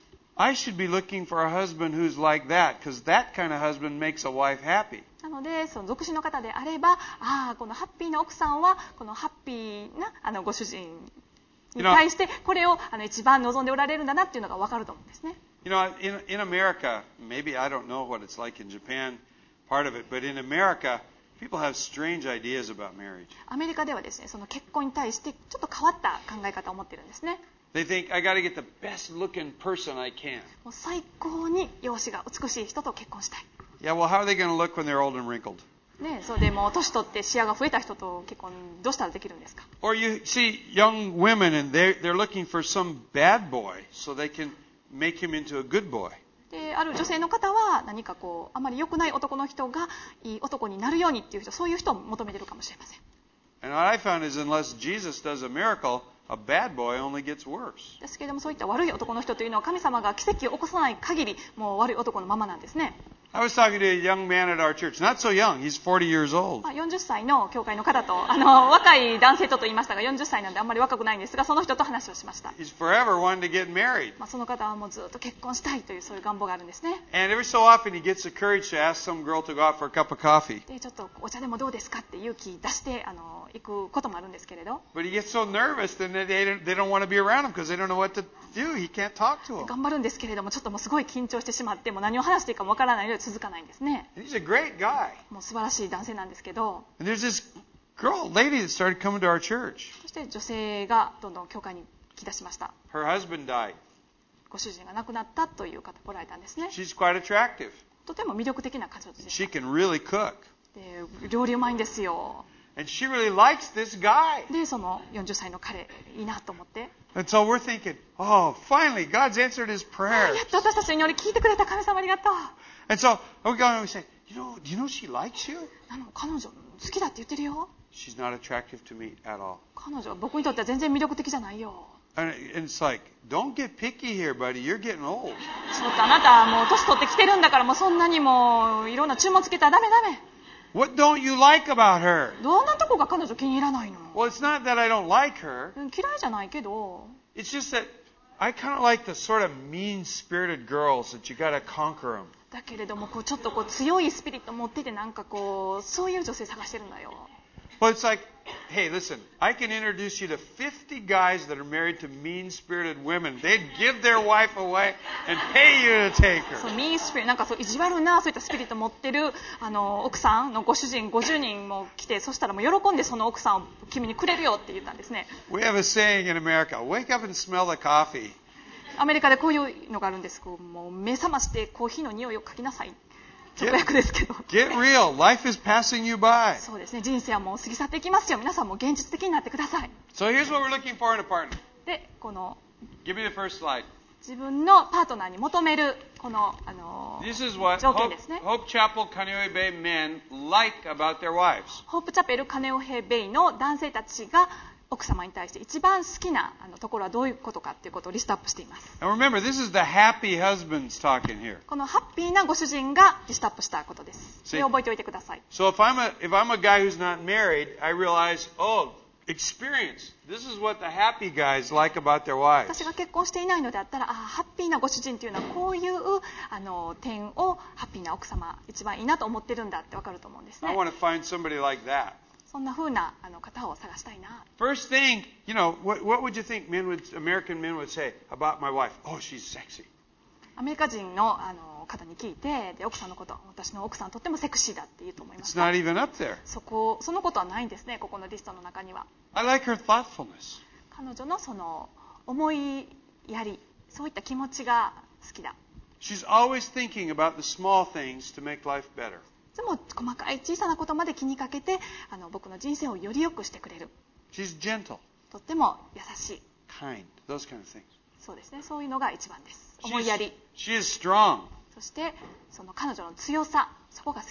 C: I should be looking for a husband who's like that, because that kind of husband makes a wife happy.
B: なのでその独身の方であれば、このハッピーな奥さんはこのハッピーなご主人に対してこれを一番望んでおられるんだなっていうのが分かると思うんですね。
C: You know, in America, maybe I don't know what it's like in Japan, part of it, but in America, people have strange ideas about marriage.
B: アメリカではですね、その結婚に対してちょっと変わった考え方を持っているんですね。
C: They think, I got to get the best looking person I can.
B: もう最高に容姿が美しい人と結婚したい。
C: Yeah, well, how are they going to look when they're old and wrinkled?
B: ね、それでもう年取って視野が増えた人と結婚どうしたらできるんですか。
C: Or you see young women and they're looking for some bad boy so they can make him into a good boy.
B: である女性の方は何かこうあまり良くない男の人がいい男になるようにっていう人、そういう人を求めているかもしれません。
C: And what I found is unless Jesus does a miracle, a bad boy only gets worse.
B: ですけれども、そういった悪い男の人というのは神様が奇跡を起こさない限りもう悪い男のままなんですね。
C: I was talking to a young man at our church, not so young, he's 40 years old.
B: 40歳の教会の方と若い男性と言いましたが、40歳なんであんまり若くないんですが、その人と話をしました。
C: He's forever wanting to get married.
B: その方はもうずっと結婚したいというそういう願望があるんですね。
C: And every so often he gets the courage to ask some girl to go out for a cup of coffee.
B: でちょっとお茶でもどうですかって勇気出して行くこともあるんですけれど、
C: But he gets so nervous that they don't want to be around him because they don't know what to do. He can't talk to them.
B: 頑張るんですけれども、ちょっともうすごい緊張してしまって、もう何を話していいかもわからないので続かないんですね。
C: And he's a great guy.
B: もう素晴らしい男性なんですけど、
C: And there's this lady that started coming to our church.
B: そして女性がどんどん教会に来だしました。
C: Her husband died.
B: ご主人が亡くなったという方来られたんですね。
C: She's quite attractive.
B: とても魅力的な彼女でし
C: She
B: た。
C: can really cook.
B: で料理うまいんですよ。
C: And she really likes this guy.
B: でその40歳の彼いいなと思って、
C: And so we're thinking, oh, finally, God's answered his
B: や
C: prayer.
B: っと私たちの祈り聞いてくれた、神様ありがとう。
C: And so we go and we say, do you know she likes you?
B: 彼女好きだって言ってるよ。
C: She's not attractive to me at all.
B: 彼女は僕にとっては全然魅力的じゃないよ。
C: And it's like, don't get picky here, buddy. You're getting old.
B: ちょっとあなたもう年取ってきてるんだから、もうそんなにもういろんな注文つけたらダメ。
C: What don't you like about her?
B: どんなとこが彼女気に入らないの。
C: Well, it's not that I don't like her.
B: 嫌いじゃないけど、
C: It's just that I kind of like the sort of mean-spirited girls that you got to conquer them.
B: だけれども強い強いスピリット持ってて、なんかそういう女性探してるんだよ。
C: Well, it's like, hey, listen, I can introduce you to 50 guys that are married to mean-spirited women. They'd give their wife away and pay you to take her.
B: そうミースピリット、なんか意地悪なそういったスピリット持ってる奥さんのご主人50人も来て、そしたらもう喜んでその奥さんを君にくれるよって言ったんですね。
C: We have a saying in America, wake up and smell the coffee.
B: アメリカでこういうのがあるんです。もう目覚ましてコーヒーの匂いを嗅ぎなさい。直訳ですけど。
C: Get real. Life is passing you by.
B: そうですね。人生はもう過ぎ去っていきますよ。皆さんも現実的になってください。
C: So here's what we're looking for in a partner.
B: で、この
C: Give me the first slide.
B: 自分のパートナーに求めるこの
C: This is what
B: 条件ですね。
C: Hope Chapel Kaneohe Bay men like about their wives.
B: ホープチャペルカネオヘベイの男性たちが奥様に対して一番好きなところはどういうことかということをリストアップしています。
C: And remember, this is the happy husbands talking here.
B: このハッピーなご主人がリストアップしたことです。それを覚えておいてください。
C: So if I'm a guy who's not married, I realize, oh, experience. This is what the happy guys like about their wives.
B: 私が結婚していないのであったら、ハッピーなご主人というのはこういう点をハッピーな奥様一番いいなと思ってるんだってわかると思うんですね。
C: I want to find somebody like that.
B: そんな風な方を探したいな。
C: First thing, what would you think American men would say about my wife? Oh, she's sexy.
B: アメリカ人の方に聞いて、で奥さんのこと、私の奥さんとってもセクシーだって言うと思いま
C: It's
B: す。
C: not even up there.
B: そのことはないんですね、ここのリストの中には。
C: I like her thoughtfulness.
B: 彼女のその思いやり、そういった気持ちが好きだ。
C: She's always thinking about the small things to make life better.
B: いつも細かい小さなことまで気にかけて僕の人生をより良くしてくれる。
C: She's gentle,
B: とっても優しい。
C: kind, those kind of things.
B: そうですね、そういうのが一番です。思いやり。
C: She is strong.
B: そしてその彼女の強さ、そこが好きだ。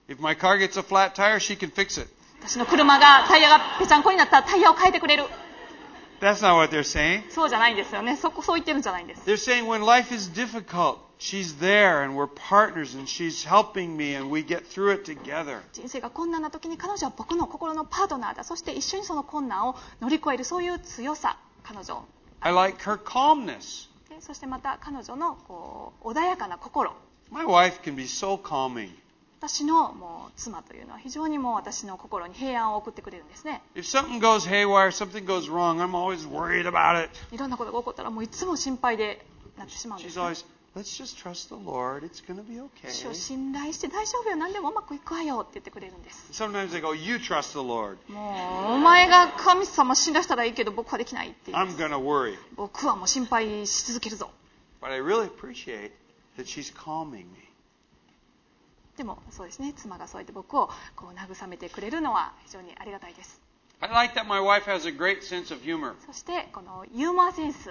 C: If my car gets a flat tire, she can fix it.
B: 私の車がタイヤがぺちゃんこになったらタイヤを変えてくれる。
C: That's not what they're saying.
B: そうじゃないんですよね。そう言ってるんじゃないんです。
C: They're saying when life is difficult, she's there and we're partners and she's helping me and we get through it together.
B: 人生が困難な時に彼女は僕の心のパートナーだ。そして一緒にその困難を乗り越える、そういう強さ、彼女。
C: I like her calmness.
B: でそしてまた彼女の穏やかな心。
C: My wife can be so calming.
B: 私のもう妻というのは非常にもう私の心に平安を送ってくれるんですね。
C: If something goes haywire, something goes wrong, I'm always worried about it.
B: いろんなことが起こったらもういつも心配でなってしまうんで
C: She's
B: す、ね。
C: always, let's just trust the Lord. It's going to be
B: 主を
C: okay.
B: 信頼して大丈夫よ、何でもうまくいくわよって言ってくれるんです。
C: Sometimes I go, you trust the Lord.
B: もうお前が神様信頼したらいいけど僕はできないって言うん
C: I'm
B: です。
C: going to worry.
B: 僕はもう心配し続けるぞ。
C: But I really appreciate that she's calming me.
B: でもそうですね、妻がそうやって僕を慰めてくれるのは非常にありがたいです。
C: I like that my wife has a great sense of humor.
B: そしてこのユーモアセンス、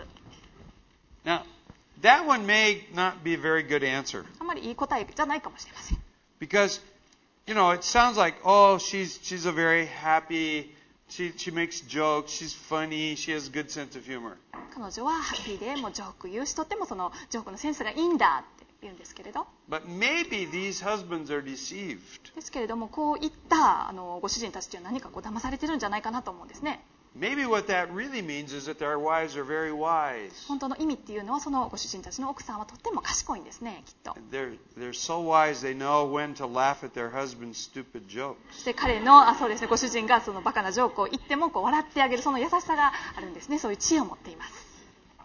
C: Now, that one may not be a very good answer
B: あまりいい答えじゃないかもしれません。
C: because, you know, it sounds like, oh, she's a very happy, she makes jokes, she's funny, she has a good sense of humor.
B: 彼女はハッピーでもうジョーク言うし、とってもそのジョークのセンスがいいんだって言うんですけれど、
C: But maybe these husbands are deceived.
B: ですけれどもこういったご主人たちというのは何か騙されてるんじゃないかなと思うんですね。
C: Maybe what that really means is that their wives are very wise.
B: 本当の意味っていうのはそのご主人たちの奥さんはとっても賢いんですね、きっと。
C: They're so wise they know when to laugh at their husband's stupid jokes.
B: そして彼のそうですね、ご主人がそのバカなジョークを言っても笑ってあげる、その優しさがあるんですね。そういう知恵を持っています。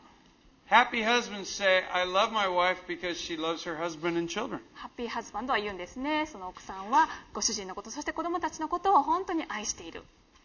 C: Happy husbands say, I love my wife because she loves her husband and children.
B: ハッピーハズバンドは言うんですね。その奥さんはご主人のこと、そして子供たちのことを本当に愛している。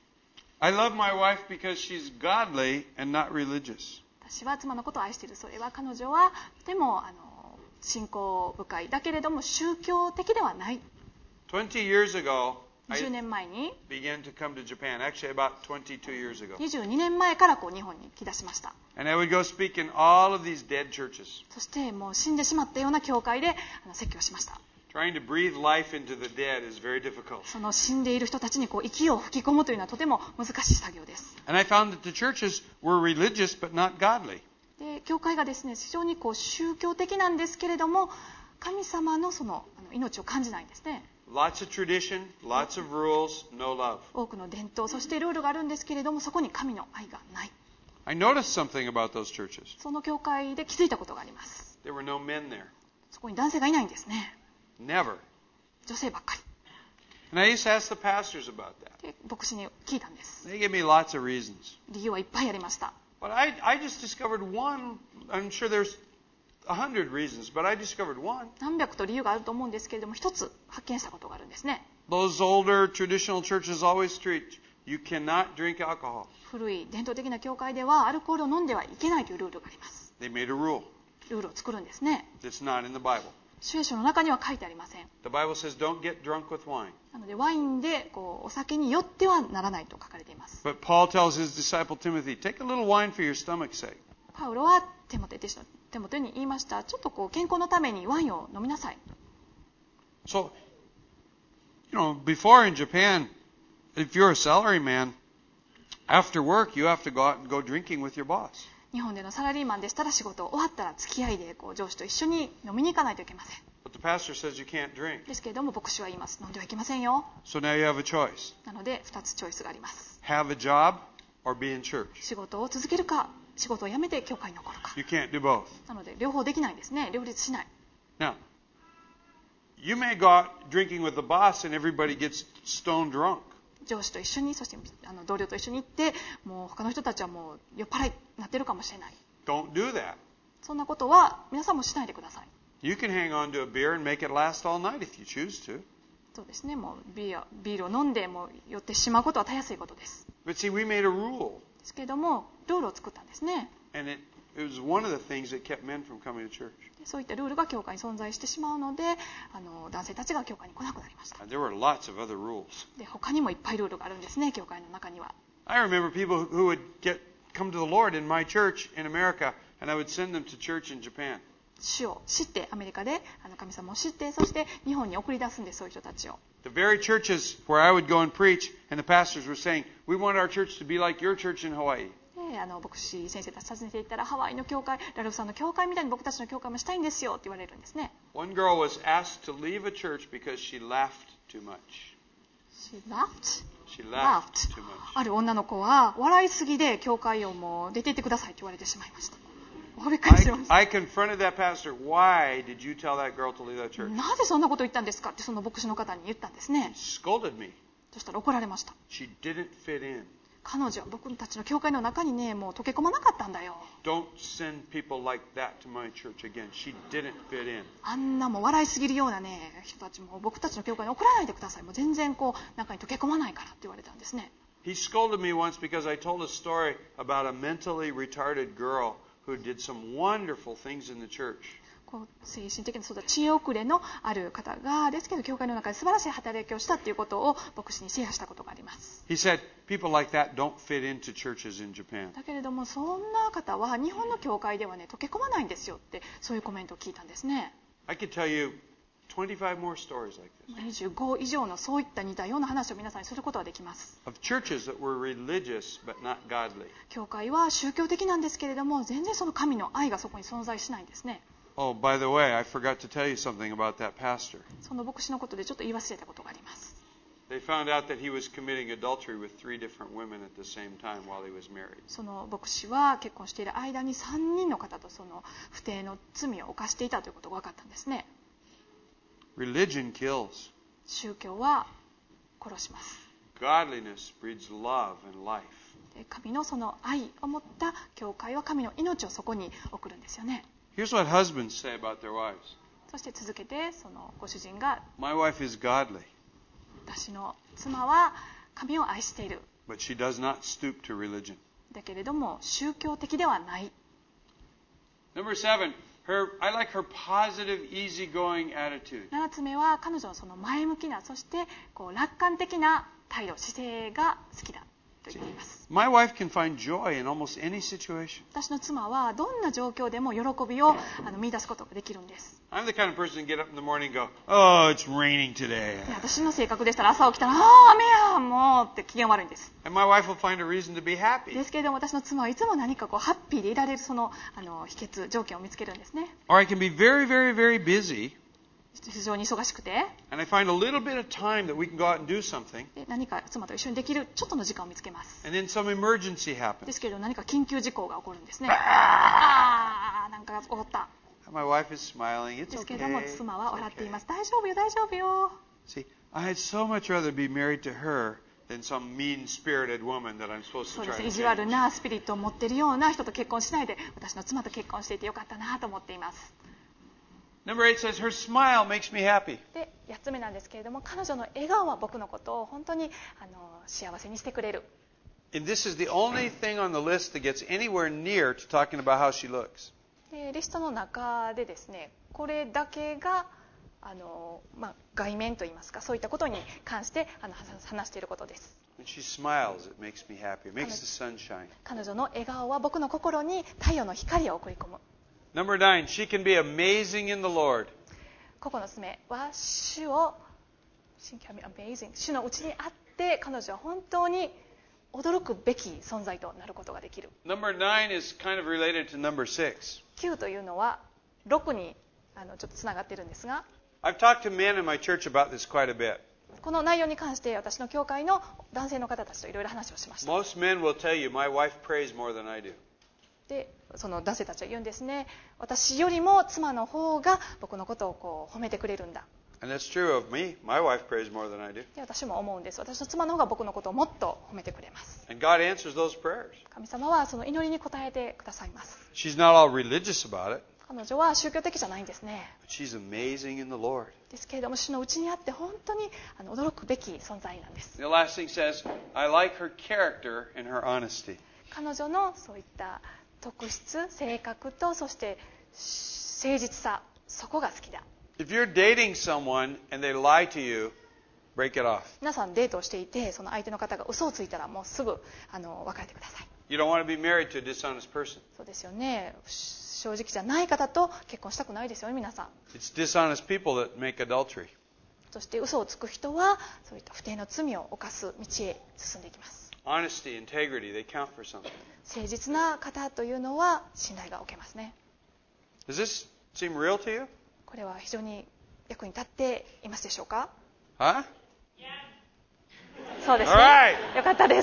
C: I love my wife because she's godly and not religious.
B: 私は妻のことを愛している。それは彼女はとても信仰深い。だけれども宗教的ではない。
C: 20 years ago,
B: 20
C: I
B: 年前に、
C: began to come to Japan. Actually, about 22 years ago.
B: 22年前から日本に来だしました。
C: And I would go speak in all of these dead churches,
B: そしてもう死んでしまったような教会で説教しました。
C: trying to breathe life into the dead is very difficult.
B: その死んでいる人たちに息を吹き込むというのはとても難しい作業です。
C: And I found that the churches were religious but not godly.
B: で教会がですね、非常に宗教的なんですけれども神様のその命を感じないんですね。
C: Lots of tradition, lots of rules, no love.
B: 多くの伝統、そしてルールがあるんですけれどもそこに神の愛がない。
C: I noticed something about those churches.
B: その教会で気づいたことがあります。
C: There were no men there.
B: そこに男性がいないんですね。
C: Never.
B: 女性ばっかり。
C: And I used to ask the pastors about that.
B: で牧師に聞いたんです。
C: They gave me lots of reasons.
B: 理由はいっぱいありました。
C: But I just discovered one. I'm sure there's 100 reasons, but I discovered one.
B: 何百と理由があると思うんですけれども一つ発見したことがあるんですね。
C: Those older traditional churches always treat you cannot drink alcohol.
B: 古い伝統的な教会ではアルコールを飲んではいけないというルールがあります。
C: They made a rule
B: ルールを作るんですね。
C: that's not in the Bible.
B: 聖書の中には書いてありません。
C: The Bible says don't get drunk with wine.
B: なのでワインでお酒に酔ってはならないと書かれています。
C: But Paul tells his disciple Timothy, take a little wine for your stomach's sake.
B: パウロはテモテに言いました。ちょっと健康のためにワインを飲みなさい。
C: So, before in Japan, if you're a salaryman, after work you have to go out and go drinking with your boss.
B: 日本でのサラリーマンでしたら仕事終わったら付き合いで上司と一緒に飲みに行かないといけません。
C: But the pastor says you can't drink.
B: ですけれども牧師は言います。飲んではいけませんよ。
C: So now you have a choice.
B: なので2つチョイスがあります。
C: Have a job or be in church.
B: 仕事を続けるか、仕事を辞めて教会に残るか。
C: You can't do both.
B: なので両方できないんですね。両立しない。
C: Now, you may go out drinking with the boss and everybody gets stone drunk.
B: 上司と一緒に、そして同僚と一緒に行ってもう他の人たちはもう酔っ払いになってるかもしれない。
C: Don't do that.
B: そんなことは皆さんもしないでください。
C: You can hang on to a beer and make it last all night if you choose to.
B: そうですね。もうビールを飲んでもう酔ってしまうことはたやすいことです。
C: But see, we made a rule.
B: ですけれどもルールを作ったんですね。
C: And it was one of the things that kept men from coming to church.
B: でそういったルールが教会に存在してしまうので男性たちが教会に来なくなりました。
C: There were lots of other rules.
B: で他にもいっぱいルールがあるんですね、教会の中には。
C: I remember people who would come to the Lord in my church in America, and I would send them to church in Japan.
B: 主を知ってアメリカで神様を知って、そして日本に送り出すんです、そういう人たちを。
C: The very churches where I would go and preach, and the pastors were saying, we want our church to be like your church in Hawaii.
B: 牧師先生たち訪ねていったら、ハワイの教会、ラルフさんの教会みたいに僕たちの教会もしたいんですよって言われるんですね。
C: One girl was asked to leave a church because she laughed too much.
B: She laughed?
C: She laughed too much.
B: ある女の子は笑いすぎで教会をもう出て行ってくださいって言われてしまいました。びっくりしました。
C: I confronted that pastor. Why did you tell that girl to leave that church?
B: なぜそんなこと言ったんですかってその牧師の方に言ったんですね。
C: He scolded me.
B: そしたら怒られました。
C: She didn't fit in.
B: 彼女は僕たちの教会の中にね、もう溶け込まなかったんだよ。
C: Don't send people like that to my church again. She didn't fit in.
B: あんなもう笑いすぎるようなね、人たちも僕たちの教会に怒らないでください。もう全然こう中に溶け込まないからって言われたんですね。
C: He scolded me once because I told a story about a mentally retarded girl who did some wonderful things in the church. こう精神的なそうだ知恵遅れのある方がですけど教会の中で素晴らしい働きをしたということを牧師にシェアしたことがあります。 He said, people like that don't fit into churches in Japan.
B: だけれどもそんな方は日本の教会ではね溶け込まないんですよってそういうコメントを聞いたんですね。
C: I could tell you 25 more stories like this.
B: 25以上のそういった似たような話を皆さんにすることができます。
C: Of churches that were religious but not godly.
B: 教会は宗教的なんですけれども全然その神の愛がそこに存在しないんですね。
C: Oh, by the way, I forgot to tell you something about that pastor.
B: その牧師のことでちょっと言い忘れたことがあります。
C: They found out that he was committing adultery with 3 different women at the same time while he was married.
B: その牧師は結婚している間に3人の方とその不貞の罪を犯していたということが分かったんですね。
C: Religion kills.
B: 宗教は殺します。
C: Godliness breeds love and life.
B: 神のその愛を持った教会は神の命をそこに送るんですよね。
C: Here's what husbands say about their wives.
B: そして続けてそのご主人が
C: My wife is godly,
B: 私の妻は神を愛している。
C: but she does not stoop to religion.
B: だけれども宗教的ではない。
C: Number 7, I like her positive, easygoing attitude.
B: 7つ目は彼女のその前向きなそしてこう楽観的な態度姿勢が好きだと言っています。
C: My wife can find joy in almost any situation.
B: 私の妻はどんな状況でも喜びを見出すことができるんです。
C: I'm the kind of person to get up in the morning and go, oh, it's raining today.
B: 私の性格でしたら朝起きたら雨やもうって機嫌悪いんです。
C: And my wife will find a reason to be happy.
B: ですけれども私の妻はいつも何かこうハッピーでいられるその秘訣条件を見つけるんですね。
C: Or I can be very, very, very busy.
B: 非常に忙しくて
C: And I find a little bit of time that we can go out and do something.
B: で何か妻と一緒にできるちょっとの時間を見つけます。
C: And then some emergency
B: で
C: happens.
B: すけれど何か緊急事故が起こるんですね。なんか起こった。
C: My wife is smiling. It's
B: ですけれども
C: okay.
B: 妻は笑ってい
C: Okay.
B: ます。大丈夫よ大丈夫よ。
C: See, I'd so much rather be married to her than some mean-spirited woman that I'm supposed
B: そ
C: to
B: うです
C: try
B: ね、
C: to
B: 意地悪
C: change.
B: なスピリットを持っているような人と結婚しないで私の妻と結婚していてよかったなと思っています。
C: Number 8 says, her smile makes me happy.
B: で8つ目なんですけれども彼女の笑顔は僕のことを本当に幸せにしてくれる。
C: And this is the only thing on the list that gets anywhere near to talking about how she looks.
B: でリストの中でですねこれだけが外面といいますかそういったことに関して話していることです。
C: When she smiles, it makes me happy. It makes the sun shine.
B: 彼女の笑顔は僕の心に太陽の光を送り込む。
C: Number 9, she can be amazing in the Lord.
B: 9つ目は主のうちにあって彼女は本当に驚くべき存在となることができる。
C: Number 9 is kind of related to number 6.
B: 9というのは6にちょっとつながっているんですが
C: I've talked to men in my church about this quite a bit.
B: この内容に関して私の教会の男性の方たちといろいろ話をしました。
C: Most men will tell you, my wife prays more than I do.
B: でその男性たちは言うんですね。私よりも妻の方が僕のことをこう褒めてくれるんだ。
C: And that's true of me. My wife prays more than I do.
B: で私も思うんです。私の妻の方が僕のことをもっと褒めてくれます。
C: And God answers those prayers.
B: 神様はその祈りに応えてくださいます。
C: She's not all religious about it,
B: 彼女は宗教的じゃないんですね。
C: but she's amazing in the Lord.
B: ですけれども主のうちにあって本当に驚くべき存在なんです。
C: The last thing says, I like her character and her honesty.
B: 彼女のそういった特質、性格とそして誠実さ、そこが好きだ。
C: If you're dating someone and they lie to you, break it off.
B: 皆さんデートをしていてその相手の方が嘘をついたらもうすぐ別れてください。
C: You don't want to be married to a dishonest person.
B: そうですよね。正直じゃない方と結婚したくないですよね皆さん。
C: It's dishonest people that make adultery.
B: そして嘘をつく人はそういった不貞の罪を犯す道へ進んでいきます。
C: Honesty, integrity, they count for something.
B: 誠実な方というのは信頼が受けますね。
C: Does this seem real to you?
B: これは非常に役に立っていますでしょうか？
C: Huh?
B: そうです
C: All
B: ね。
C: right.
B: よかったです。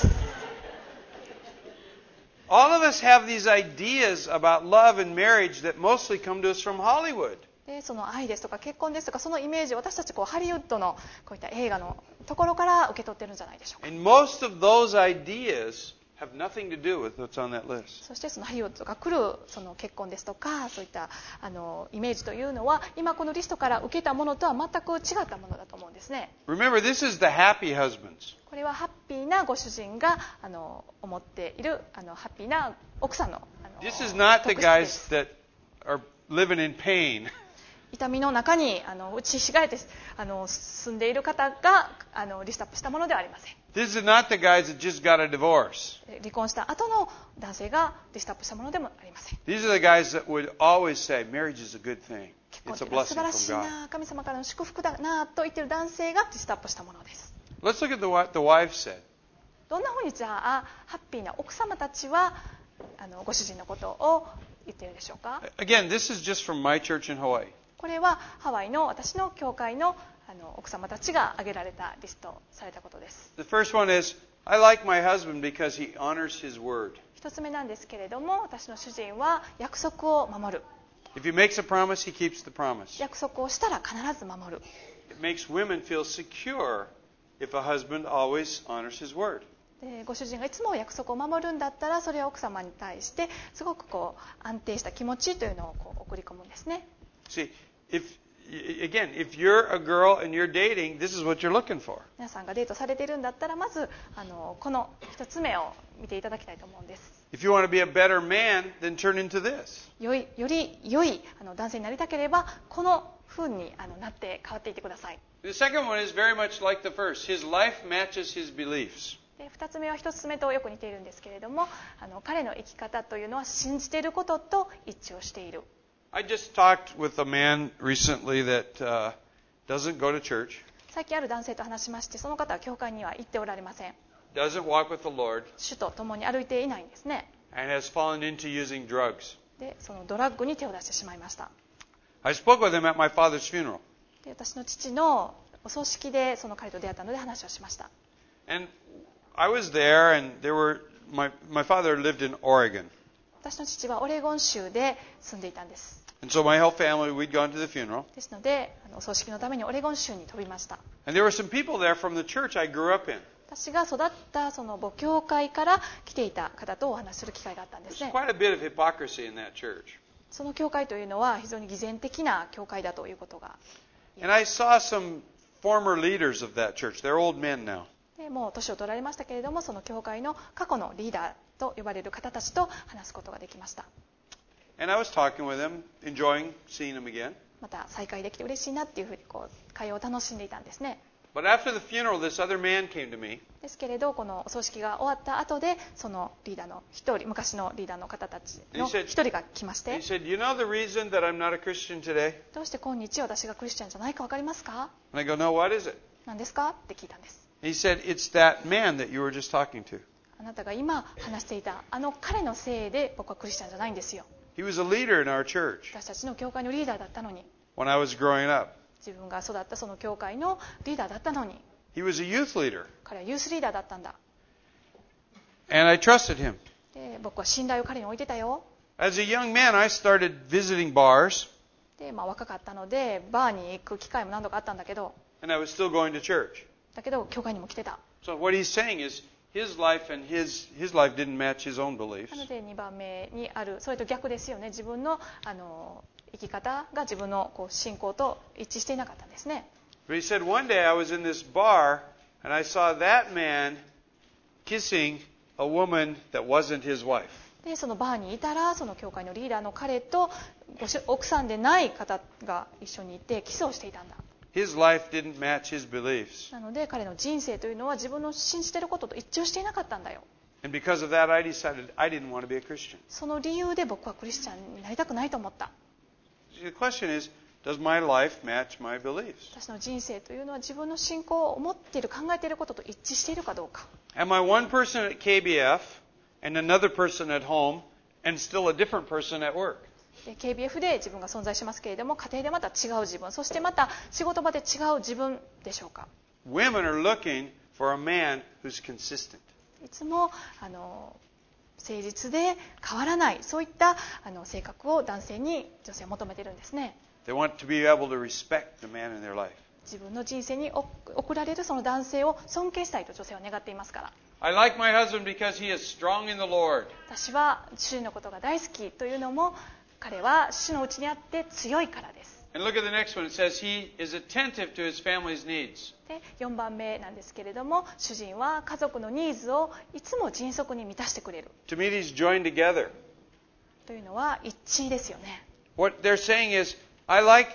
C: All of us have these ideas about love and marriage that mostly come to us from Hollywood.
B: でその愛ですとか結婚ですとかそのイメージを私たちハリウッドのこういった映画のところから受け取ってるんじゃないでしょうか。
C: And most of those ideas have nothing to do with what's on that list.
B: そしてそのハリウッドが来るその結婚ですとかそういったイメージというのは今このリストから受けたものとは全く違ったものだと思うんですね。
C: Remember, this is the happy husbands.
B: これはハッピーなご主人が思っているハッピーな奥さんの
C: This is not the
B: 特質で
C: guys
B: す。
C: that are living in pain.
B: 痛みの中に打ちひしがれて住んでいる方がリストアップしたものではありません。
C: This is not the guys that just got a divorce.
B: 離婚した後の男性がリストアップしたものでもありません。
C: These are the guys that would always say, marriage is a good thing.
B: 結婚
C: It's
B: と
C: a
B: いうのは素
C: blessing
B: 晴らしい
C: from God.
B: な、神様からの祝福だなと言っている男性がリストアップしたものです。
C: Let's look at what the wife said.
B: どんなふうにじゃあハッピーな奥様たちはご主人のことを言っているでしょうか？
C: Again, this is just from my church in Hawaii.
B: これはハワイの私の教会の奥様たちが挙げられたリストされたことです。
C: The first one is, I like my husband because he honors his word.
B: 一つ目なんですけれども、私の主人は約束を守る。
C: If he makes a promise, he keeps the promise.
B: 約束をしたら必ず守る。
C: It makes women feel secure if a husband always honors his word.
B: でご主人がいつも約束を守るんだったらそれは奥様に対してすごく安定した気持ちというのを送り込むんですね。
C: See, if you're a girl and you're dating, this is what you're looking for.
B: 皆さんがデートされているんだったらまずこの一つ目を見ていただきたいと思うんです。
C: If you want to be a better man, then turn into this.
B: より良い男性になりたければこの風になって変わっていってください。
C: The second one is very much like the first. His life matches his beliefs.
B: で2つ目は1つ目とよく似ているんですけれども彼の生き方というのは信じていることと一致をしている。
C: I just talked with a man recently that doesn't go to church,
B: 最近ある男性と話しましてその方は教会には行っておられません。
C: doesn't walk with the Lord,
B: 主と共に歩いていないんですね。
C: and has fallen into using drugs.
B: でそのドラッグに手を出してしまいました。
C: I spoke with him at my father's funeral.
B: で私の父のお葬式でその彼と出会ったので話をしました。
C: And I was there, and my father lived in Oregon.
B: 私の父はオレゴン州で住んでいたんです。
C: And so my whole family, we'd gone to the funeral.
B: ですのでお葬式のためにオレゴン州に飛びました。
C: And there were some people there from the church I grew up in.
B: 私が育ったその母教会から来ていた方とお話しする機会があったんです
C: There's
B: ね。
C: quite a bit of hypocrisy in that church.
B: その教会というのは非常に偽善的な教会だということが。
C: And I saw some former leaders of that church. They're old men now.
B: でもう年を取られましたけれどもその教会の過去のリーダーと呼ばれる方たちと話すことができました。
C: And I was talking with them, enjoying seeing them again.
B: また再会できて嬉しいなっていうふうに会話を楽しんでいたんですね。
C: But after the funeral, this other man came to me.
B: ですけれどこのお葬式が終わった後でそのリーダーの一人昔のリーダーの方たちの一人が来まし
C: He
B: て
C: said, You know the reason that I'm not a Christian today?
B: どうして今日私がクリスチャンじゃないか分かりますか？
C: And I go, No, what is it?
B: 何ですかって聞いたんです。
C: He said, It's that man that you were just talking to.
B: あなたが今話していた彼のせいで僕はクリスチャンじゃないんですよ。
C: He was a leader in our church
B: 私たちの教会のリーダーだったのに
C: when I was growing up.
B: 自分が育ったその教会のリーダーだったのに
C: He was a youth leader.
B: 彼はユースリーダーだったんだ。
C: And I trusted him.
B: で僕は信頼を彼に置いてたよ。
C: As a young man, I started visiting bars,
B: で、若かったのでバーに行く機会も何度かあったんだけど
C: and I was still going to church.
B: だけど教会にも来てた。
C: So what he's saying is his life and his life didn't match his own beliefs.
B: なので2番目にあるそれと逆ですよね。自分の生き方が自分の信仰と一致していなかったんですね。
C: But he said, one day I was in this bar, and I saw that man kissing a woman that wasn't his wife.
B: でそのバーにいたらその教会のリーダーの彼と奥さんでない方が一緒にいてキスをしていたんだ。
C: His life didn't match his beliefs.
B: なので彼の人生というのは自分の信じていることと一致をしていなかったんだよ。
C: And because of that, I decided I didn't want to be a Christian.
B: その理由で僕はクリスチャンになりたくないと思った。
C: The question is, Does my life match my beliefs?
B: 私の人生というのは自分の信仰を思っている、考えていることと一致しているかどうか。
C: Am I one person at KBF and another person at home and still a different person at work?
B: で KBF で自分が存在しますけれども、家庭でまた違う自分、そしてまた仕事場で違う自分でしょうか。
C: Women are looking for a man who's consistent.
B: いつも誠実で変わらない、そういった性格を男性に女性は求めているんですね。
C: They want to be able to respect the man in their life.
B: 自分の人生に送られるその男性を尊敬したいと女性は願っていますから。
C: I like my husband because he is strong in the Lord.
B: 私は主のことが大好きというのも、彼は主のうちにあって強いからです。
C: And look at the next one. It says he is attentive to his family's needs.
B: で4番目なんですけれども、主人は家族のニーズをいつも迅速に満たしてくれる。
C: To me, these join together.
B: というのは一致ですよね。
C: What they're saying is, I like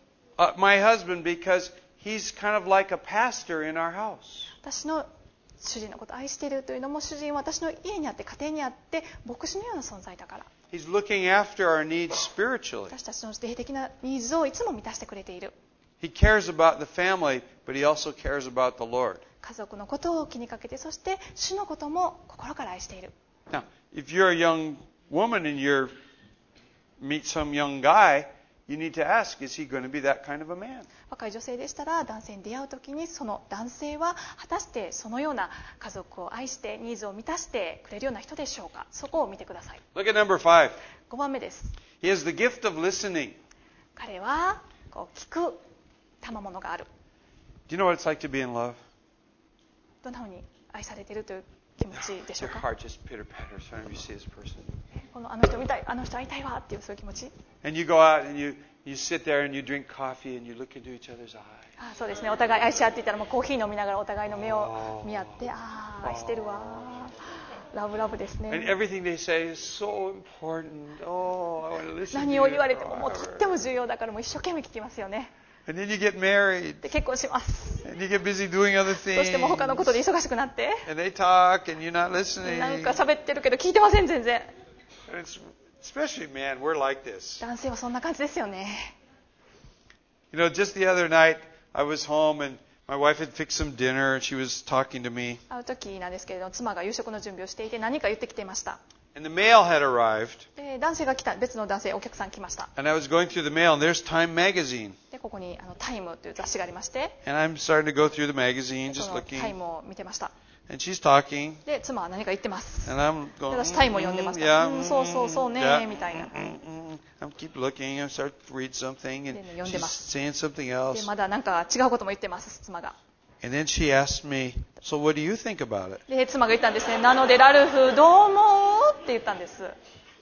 C: my husband because he's kind of like a pastor in our house.
B: 私の主人のことを愛しているというのも、主人は私の家にあって、家庭にあって牧師のような存在だから。
C: He's looking after our needs spiritually.
B: 私たちの霊的なニーズをいつも満たしてくれている。
C: He cares about the family, but he also cares about the Lord.
B: 家族のことを気にかけて、そして主のことも心から愛している。
C: Now, if you're a young woman and you meet some young guy, you need to ask, is he going to be that kind of a man?
B: 若い女性でしたら、男性に出会うときに、その男性は果たしてそのような家族を愛してニーズを満たしてくれるような人でしょうか。そこを見てください。
C: Look at number 5.
B: 5番目です。
C: He has the gift of listening.
B: 彼は聞く賜物がある。
C: Do you know what it's like to be in love?
B: どんなふうに愛されているという気持ちでしょ
C: Your
B: うか。
C: heart just pitter-patters whenever you see this person.
B: あの人見たい、あの人会いたいわっていうそういう気持ち。
C: And you go out and you sit there and you drink coffee and you look into each other's eyes.
B: そうですね、お互い愛し合っていたら、もうコーヒー飲みながらお互いの目を見合って、愛してるわ、ラブラブですね。
C: And everything they say is so important. Oh, I want to listen to
B: 何
C: you.
B: を言われてももうとっても重要だから、もう一生懸命聞きますよね。
C: And then you get married.
B: で結婚します。
C: And you get busy doing other
B: そしてもう
C: things.
B: 他のことで忙しくなって、
C: And they talk and you're not listening.
B: なんか喋ってるけど聞いてません、全然。
C: And especially, man, we're like this.
B: 男性はそんな感じですよね。
C: You know, just the other night, I was home and my wife had fixed some dinner and she was talking to me.
B: 会う時なんですけれども、妻が夕食の準備をしていて何か言ってきていました。
C: And the mail had arrived.
B: で男性が来た、別の男性、お客さん来ました。
C: And I was going through the mail and there's Time Magazine.
B: でここにタイムという雑誌がありまして、
C: And I'm starting to go through the magazine,
B: そ
C: just
B: のタイ
C: looking.
B: ムを見てました。
C: And she's talking.
B: で妻は何か言ってます。
C: And I'm
B: で
C: going,
B: 私タイムを読んでました。
C: yeah,
B: そうそうそうね、
C: yeah,
B: みたいな。
C: I keep looking. I start to read something and
B: で読ん
C: she's
B: でます。
C: saying something
B: で
C: else.
B: まだなんか違うことも言ってます、妻が。
C: And then she asked me, so what do you think about it?
B: で妻が言ったんですね。なのでラルフどう思うって言ったんです。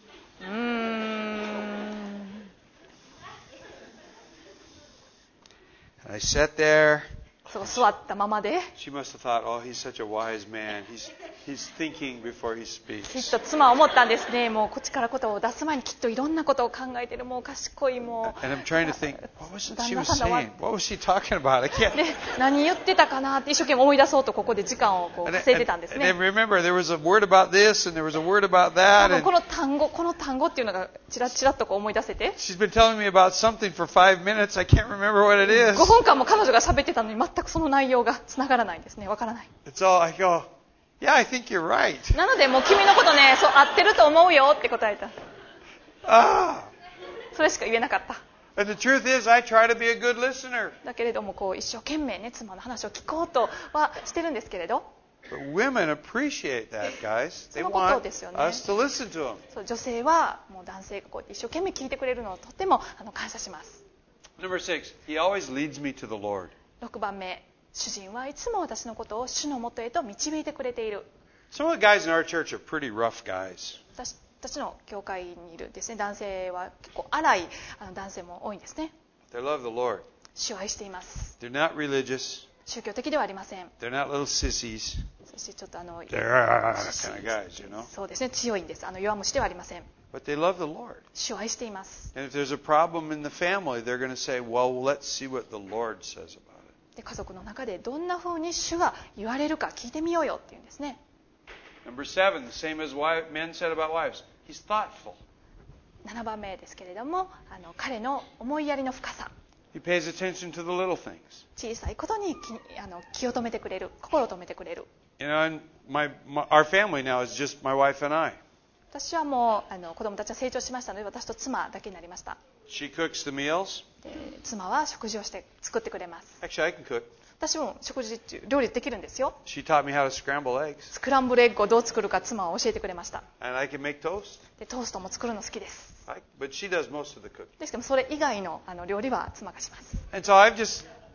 C: And I sat there.
B: そう座ったままで、
C: She must have thought, oh, he's such a wise man. He's thinking before he
B: きっ
C: speaks.
B: と妻は思ったんですね。もうこっちからことを出す前にきっといろんなことを考えてる、もう賢い、もう
C: And I'm trying to think, what was it she was
B: 旦那さんが
C: saying? What was she talking about? I can't.
B: で何言ってたかなって一生懸命思い出そうと、ここで時間を稼いでたんです
C: and
B: ね。
C: then remember, there was a word about this and there was a word about
B: 多
C: that.
B: 分
C: And
B: この単語っていうのがチラチラっと思い出せて、
C: she's been telling me about something for 5 minutes. I can't remember what it is.
B: 5分間も彼女が喋ってたのに全くその内容がつながらないんですね。わからない。
C: It's all, I go, yeah, I think you're right.
B: なのでもう君のことね、そう合ってると思うよって答えた。
C: Ah.
B: それしか言えなかった。
C: And the truth is, I try to be a good listener.
B: だけれども一生懸命ね、妻の話を聞こうとはしてるんですけれど、
C: But women appreciate that, guys. They
B: そのこと
C: want
B: ですよね。
C: us to listen to them.
B: そう女性はもう男性がこうやって一生懸命聞いてくれるのをとても感謝します。
C: Number 6, he always leads me to the Lord.
B: 6番目、主人はいつも私のことを主のもとへと導いてくれている。
C: Some of the guys in our church are pretty rough guys.
B: 私たちの教会にいるですね、男性は結構荒い男性も多いんですね。
C: They love the Lord.
B: 主を愛しています。
C: They're not religious.
B: 宗教的ではありません。
C: They're not little sissies.
B: そしてちょっと
C: They're kind of guys, you know.
B: そうですね、強いんです。弱虫ではありません。
C: But they love the Lord.
B: 主を愛しています。
C: And if there's a problem in the family, they're going to say, well, let's see what the Lord says about it.
B: で家族の中でどんな風に主が言われるか聞いてみようよって言うんですね。
C: Number 7, the same as men said about wives. He's thoughtful.
B: 7番目ですけれども、彼の思いやりの深さ。
C: He pays attention to the little things.
B: 小さいことに気を止めてくれる、心を止めてくれる。
C: You know, our family now is just my wife and I.
B: 私はもう子供たちは成長しましたので、私と妻だけになりました。
C: She cooks the meals.
B: で妻は食事を作ってくれます。
C: Actually, I can cook.
B: 私も料理できるんですよ。
C: She taught me how to scramble eggs.
B: スクランブルエッグをどう作るか妻は教えてくれました。
C: And I can make toast.
B: でトーストも作るの好きです。
C: But she does most of the cooking.
B: ですけどそれ以外の料理は妻がします。
C: And so I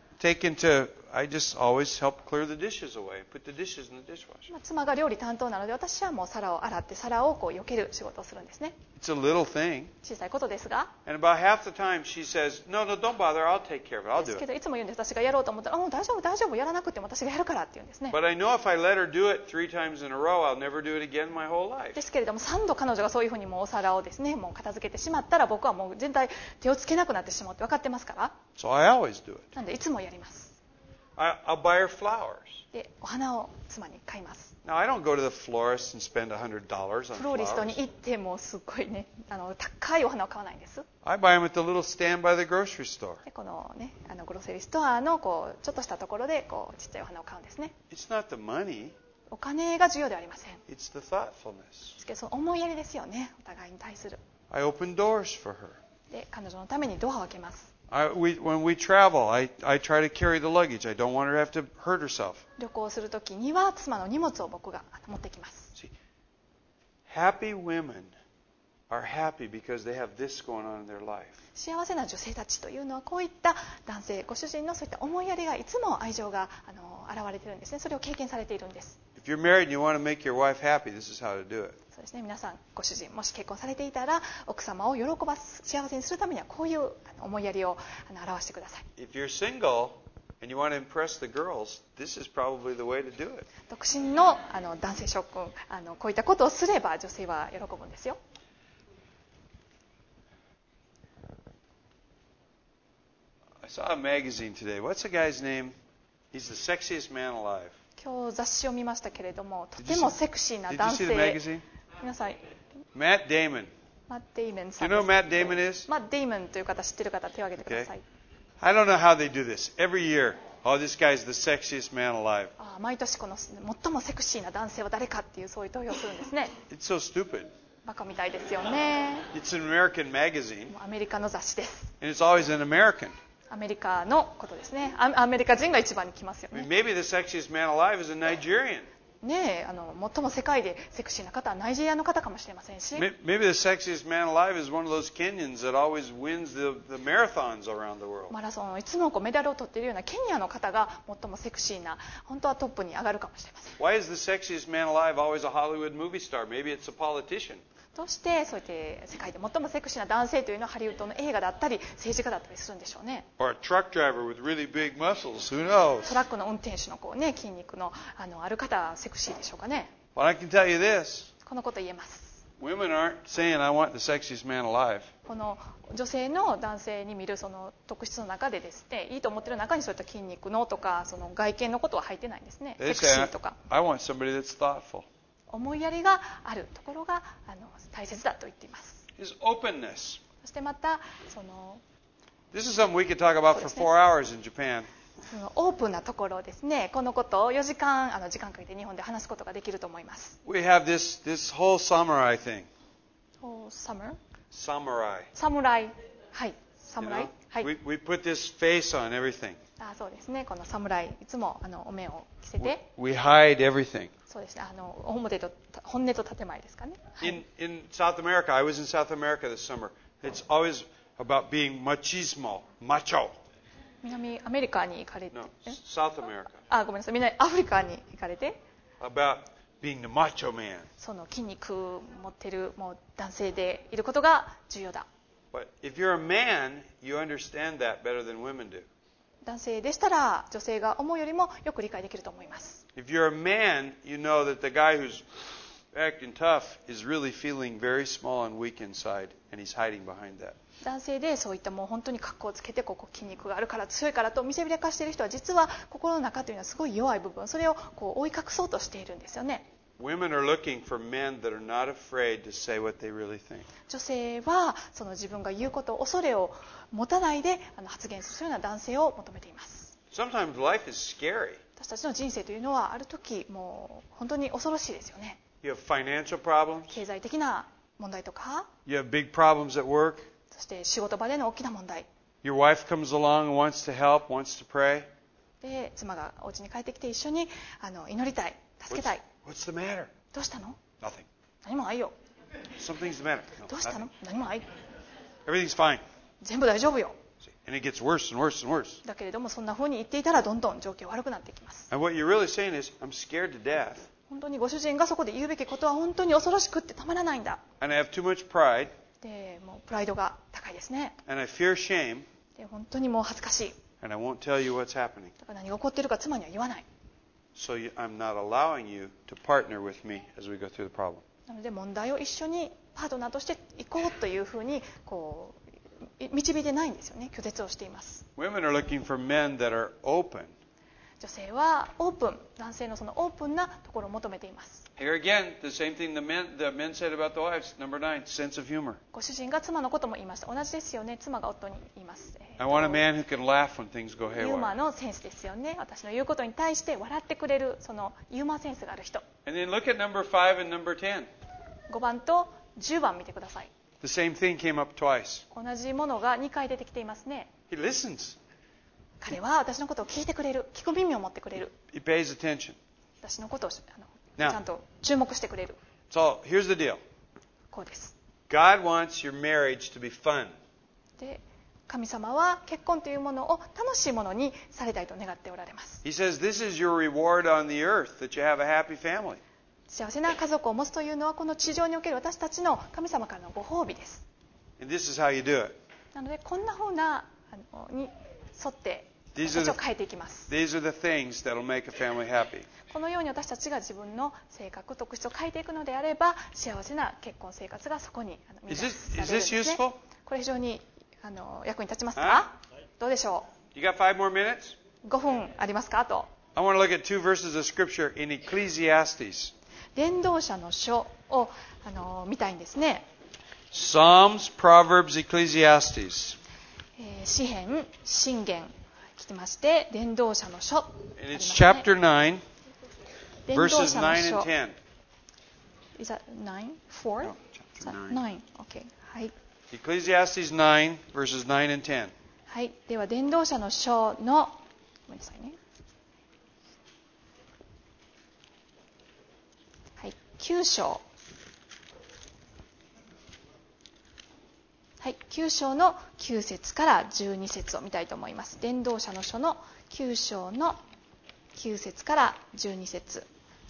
C: just always help clear the dishes away, put the dishes in the dishwasher.
B: 妻が料理担当なので、私はもう皿を洗って皿を避ける仕事をするんですね。
C: It's a little thing.
B: 小さいことですが。
C: And about half the time she says, "No, don't bother. I'll take care of it. I'll
B: で
C: do
B: すけ
C: it."
B: どいつも言うんです。私がやろうと思ったら、大丈夫、やらなくても私がやるからって言うんですね。
C: But I know if I let her do it 3 times in a row, I'll never do it again my whole life.
B: ですけれども、3度彼女がそういうふうにもうお皿をですね、もう片付けてしまったら、僕はもう全体手をつけなくなってしまうって分かってますから。
C: So I always do it.
B: なんでいつもやります。
C: I'll buy her flowers.
B: で、お花を妻に買います。
C: Now, I don't go to the florist and spend $100 on
B: フローリストに
C: flowers.
B: 行ってもすごいね、高いお花を買わないんです。
C: I buy them at the little stand by the grocery store.
B: でこのね、グロセリーストアのちょっとしたところでちっちゃいお花を買うんですね。
C: It's not the money,
B: お金が重要ではありません。で
C: it's the thoughtfulness.
B: すけどその思いやりですよね、お互いに対する。
C: I open doors for her.
B: で、彼女のためにドアを開けます。
C: When we travel, I try to carry the luggage. I don't want her to have to hurt herself.
B: 旅行するときには妻の荷物を僕が持ってきます。
C: See, happy women are happy because they have this going on in their life.
B: 幸せな女性たちというのはこういった男性、ご主人のそういった思いやりがいつも愛情が現れているんですね。それを経験されているんです。
C: If you're married and you want to make your wife happy, this is how to do it.
B: そうですね、皆さんご主人もし結婚されていたら奥様を喜ばす、幸せにするためにはこういう思いやりを表してください。
C: If you're single and you want to impress the girls, this is probably the way to do it.
B: 独身の男性諸君、こういったことをすれば女性は喜ぶんですよ。
C: I saw a magazine today. What's the guy's name? He's the sexiest man alive.
B: 今日雑誌を見ましたけれども、とてもセクシーな
C: Did you
B: 男
C: see the
B: 性。
C: magazine?
B: 皆さん、
C: Matt Damon.
B: マット・デイモン
C: Do
B: さ
C: you
B: んで
C: know
B: す。
C: who Matt Damon is?
B: マット・デイモンという方知ってる方手を挙げてください。
C: I don't know how they do this. Every year, oh, this guy's the sexiest man alive.
B: 毎年この最もセクシーな男性は誰かっていうそういう投票をするんですね。
C: It's so stupid.
B: バカみたいですよね。
C: It's an American magazine,
B: アメリカの雑誌です。
C: and it's always an American.
B: アメリカのことですね。アメリカ人が一番に来ますよ
C: I mean,
B: ね。
C: maybe the sexiest man alive is a Nigerian.
B: ねえ、最も世界でセクシーな方はナイジェリアの方かもしれませんし、
C: Maybe the sexiest man alive is one of those Kenyans that always wins the marathons around the world.
B: マラソンをいつもメダルを取っているようなケニアの方が最もセクシーな、本当はトップに上がるかもしれません。
C: Why is the sexiest man alive always a Hollywood movie star? Maybe it's a politician.
B: どうしてそうやって世界で最もセクシーな男性というのはハリウッドの映画だったり政治家だったりするんでしょうね。
C: Or a truck driver with really big muscles. Who knows?
B: トラックの運転手の筋肉のある方はセクシーでしょうかね。
C: Well, I can tell you this.
B: このこと言えます。
C: Women aren't saying, I want the sexiest man alive.
B: この女性の男性に見るその特質の中でですね、いいと思ってる中にそういった筋肉のとかその外見のことは入ってないんですね。
C: They
B: セクシ
C: say,
B: ーとか
C: I want somebody that's thoughtful.
B: 思いやりがあるところが大切だと言っています。
C: Is openness.
B: そしてまたその
C: This is something we could talk about for 4 hours in Japan.
B: そのオープンなところですね。このことを4時間時間かけて日本で話すことができると思います。
C: We have this whole samurai thing. Samurai.
B: 侍、はい、
C: You
B: 侍、
C: know?
B: はい。
C: We put this face on everything.
B: そうですね。この侍いつもお面を着せて、
C: We hide everything.
B: そうですね。表と本音と建前ですかね。はい、
C: In South America, I was in South America this summer. It's always about being machismo, macho.
B: 南アメリカに行かれて、
C: No, South America.
B: ごめんなさい。南アフリカに行かれて、
C: About being the macho man.
B: その筋肉持ってるもう男性でいることが重要だ。
C: But if you're a man, you understand that better than women do.
B: 男性でしたら女性が思うよりもよく理解できると思います。
C: If you're a man, you know that the guy who's acting tough is really feeling very small and weak inside, and he's hiding behind that.
B: 男性でそういったもう本当に格好をつけて筋肉があるから強いからと見せびらかしている人は実は心の中というのはすごい弱い部分、それを追い隠そうとしているんですよね。
C: Women are looking for men that are not afraid to say what they really think.
B: 女性はその自分が言うことを恐れを持たないで発言するような男性を求めています。
C: Sometimes life is scary.
B: 私たちの人生というのはある時もう本当に恐ろしいですよね。
C: You have financial problems.
B: 経済的な問題とか、
C: You have big problems at work.
B: そして仕事場での大きな問題
C: Your wife comes along and wants to help, wants to pray.
B: で、妻がお家に帰ってきて一緒に祈りたい、助けたい。
C: What's the matter?
B: どうしたの？
C: Nothing.
B: 何もないよ。
C: Something's the matter. No,
B: どうしたの？
C: nothing.
B: 何もない。
C: Everything's fine.
B: 全部大丈夫よ。
C: And it gets worse and worse and worse.
B: だけれどもそんな風に言っていたらどんどん状況悪くなっていきます。
C: And what you're really saying is, I'm scared to death.
B: 本当にご主人がそこで言うべきことは本当に恐ろしくってたまらないんだ。
C: And I have too much pride.
B: で、もうプライドが高いですね。
C: And I fear shame.
B: で、本当にもう恥ずかしい。
C: And I won't tell you what's happening.
B: だから何が起こっているか妻には言わない。
C: So I'm not allowing you to partner with me as we go through the problem.
B: なので問題を一緒にパートナーとして行こうというふうにこう導いてないんですよね。拒絶をしています。
C: Women are looking for men that are open.
B: 女性はオープン、男性のそのオープンなところを求めています。
C: Here again, the same thing the men said about the wives. Number 9, sense of humor.
B: ご主人が妻のことも言いました。同じですよね。妻が夫に言います。
C: I want a man who can laugh when things go
B: ユーマ
C: haywire.
B: のセンスですよね。私の言うことに対して笑ってくれるそのユーマーセンスがある人。
C: And then look at number 5 and number 10.
B: 5番と10番見てください。
C: The same thing came up twice.
B: 同じものが2回出てきていますね。
C: He listens.
B: 彼は私のことを聞いてくれる。聞く耳を持ってくれる。
C: He pays attention.
B: 私のことをち
C: Now
B: ゃんと注目してくれる。
C: So here's the deal.
B: こうです。
C: God wants your marriage to be fun.
B: で、神様は結婚というものを楽しいものにされたいと願っておられます。
C: He says this is your reward on the earth, that you have a happy family.
B: 幸せな家族を持つというのはこの地上における私たちの神様からのご褒美です。
C: And this is how you do it.
B: なのでこんな風なに沿って私たちを変えていきます。
C: These are the things that will make a family happy.
B: このように私たちが自分の性格特質を変えていくのであれば幸せな結婚生活がそこに見出されるん
C: Is
B: で
C: this
B: すね。
C: useful?
B: これ非常に役に立ちますか？どうでしょ
C: You got 5 more minutes?
B: う？5分ありますか？あと
C: I want to look at 2 verses of scripture in Ecclesiastes.
B: 伝道者の書を見たいんですね。
C: Psalms, Proverbs, Ecclesiastes.
B: 詩編、箴言聞きまして伝道者の書あ
C: And
B: りま
C: it's
B: すね。
C: chapter 9,
B: 伝道
C: verses
B: 者の
C: 9
B: 書
C: and 10.
B: Is that 9? 4?
C: No, chapter 9.
B: 9. Okay. はい。
C: Ecclesiastes 9, verses 9 and 10.
B: はい。では伝道者の書のごめんなさいね。はい。9章。はい。9章の9節から12節を見たいと思います。伝道者の書の9章の9節から12節。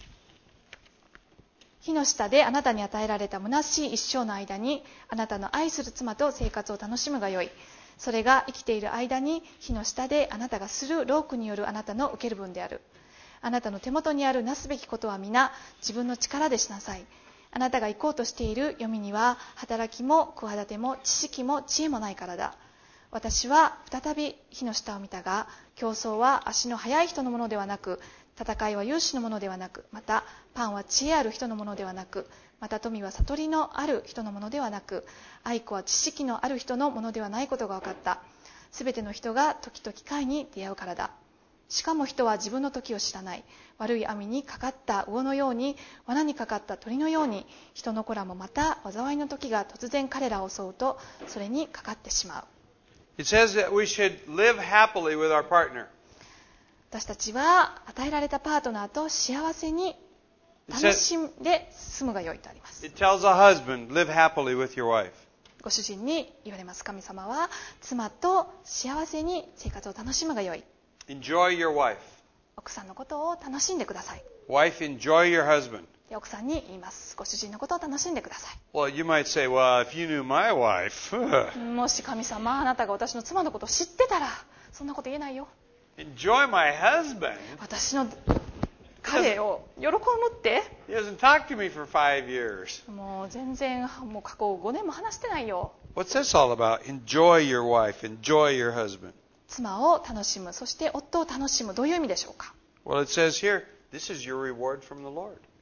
B: 火の下であなたに与えられた虚しい一生の間にあなたの愛する妻と生活を楽しむがよい。それが生きている間に火の下であなたがする労苦によるあなたの受ける分である。あなたの手元にあるなすべきことは皆自分の力でしなさい。あなたが行こうとしている読みには働きも企ても知識も知恵もないからだ。私は再び火の下を見たが、競争は足の速い人のものではなく、戦いは勇士のものではなく、またパンは知恵ある人のものではなく、また富は悟りのある人のものではなく、愛子は知識のある人のものではないことが分かった。すべての人が時と機会に出会うからだ。しかも人は自分の時を知らない。悪い網にかかった魚のように、罠にかかった鳥のように、人の子らもまた災いの時が突然彼らを襲うと、それにかかってしまう。
C: It says that we should live happily with our partner.
B: 私たちは与えられたパートナーと幸せに楽しんで住むがよいとあります。
C: It tells a husband, live happily with your wife.
B: ご主人に言われます。神様は妻と幸せに生活を楽しむがよい。
C: Enjoy your wife.
B: 奥さんのことを楽しんでください。
C: Wife, enjoy your husband.
B: で奥さんに言います。ご主人のことを楽しんでくださ
C: Well, you miいsay, well, if you knew my wife,
B: い。もし神様、あなたが私の妻のことを知ってたら、そんなこと言えないよ。
C: enjoy my husband.
B: 私の彼を喜ぶって。
C: He doesn't talk to me for 5 years.
B: もう全然もう過去5年も話してないよ。
C: What's this all about? Enjoy your wife, enjoy your husband.
B: 妻を楽しむ、そして夫を楽しむ、どういう意味でしょうか。
C: Well, it says here, this is your reward from the Lord.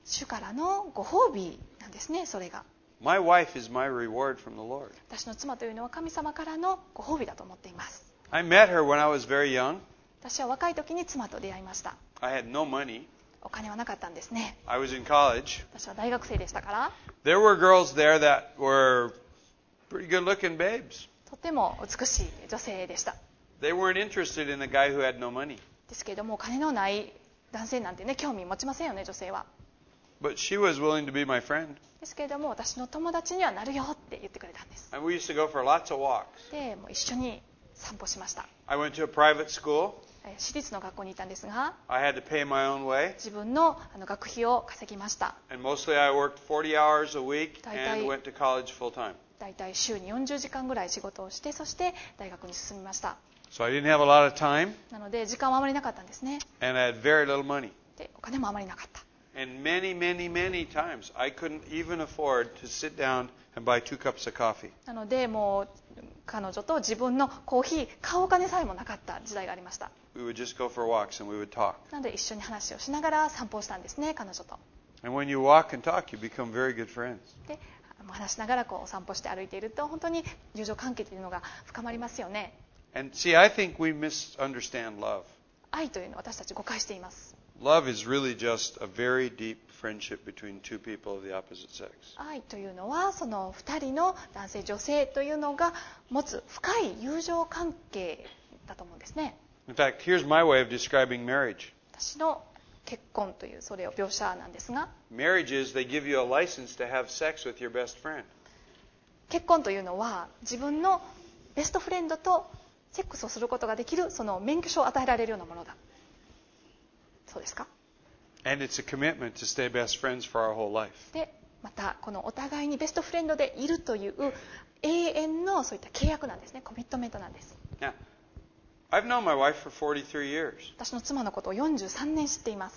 B: 主からのご褒美なんですね。それが
C: My wife is my reward from the Lord.
B: 私の妻というのは神様からのご褒美だと思っています。
C: I met her when I was very young.
B: 私は若い時に妻と出会いました。
C: I had no money.
B: お金はなかったんですね。
C: I was in college.
B: 私は大学生でしたから、
C: There were girls there that were pretty good-looking babes.
B: とても美しい女性でした。
C: They weren't interested in a guy who had no money.
B: ですけれども、お金のない男性なんてね、興味持ちませんよね、女性は。
C: But she was willing to be my friend.
B: ですけれども、私の友達にはなるよって言ってくれたんです。
C: And we used to go for lots of walks.
B: で、もう一緒に散歩しました。
C: I went to a private school.
B: 私立の学校にいたんですが、
C: I had to pay my own way.
B: 自分の学費を稼ぎました。
C: And mostly I worked 40 hours a week and
B: 大体
C: went to college full time.
B: だいたい週に40時間ぐらい仕事をして、そして大学に進みました。
C: So I didn't have a lot of time
B: なので時間はあまりなかったんですね。
C: and I had very little money.
B: で、お金もあまりなかった。
C: And many times I couldn't even afford to sit down and buy 2 cups of coffee.
B: なので、もう彼女と自分のコーヒー買うお金さえもなかった時代がありました。
C: We would just go for walks and we would talk.
B: なので一緒に話をしながら散歩をしたんですね、彼女と。
C: And when you walk and talk, you become very good friends.
B: で、話しながらお散歩して歩いていると、本当に友情関係というのが深まりますよね。
C: And see, I think we misunderstand love.
B: 愛というのを私たち誤解しています。
C: Love is really just a very deep friendship between two people of the opposite sex.
B: 愛というのは、その2人の男性女性というのが持つ深い友情関係だと思うんですね。
C: In fact, here's my way of describing marriage.
B: 私の結婚というそれを描写なんですが、
C: Marriages, they give you a license to have sex with your best friend.
B: 結婚というのは自分のベストフレンドとセックスをすることができる、その免許証を与えられるようなものだ。そうですか。
C: And it's a commitment to stay best friends for our whole life.
B: で、またこのお互いにベストフレンドでいるという永遠のそういった契約なんですね。コミットメントなんです。
C: Now, I've known my wife for 43 years,
B: 私の妻のことを43年知っています。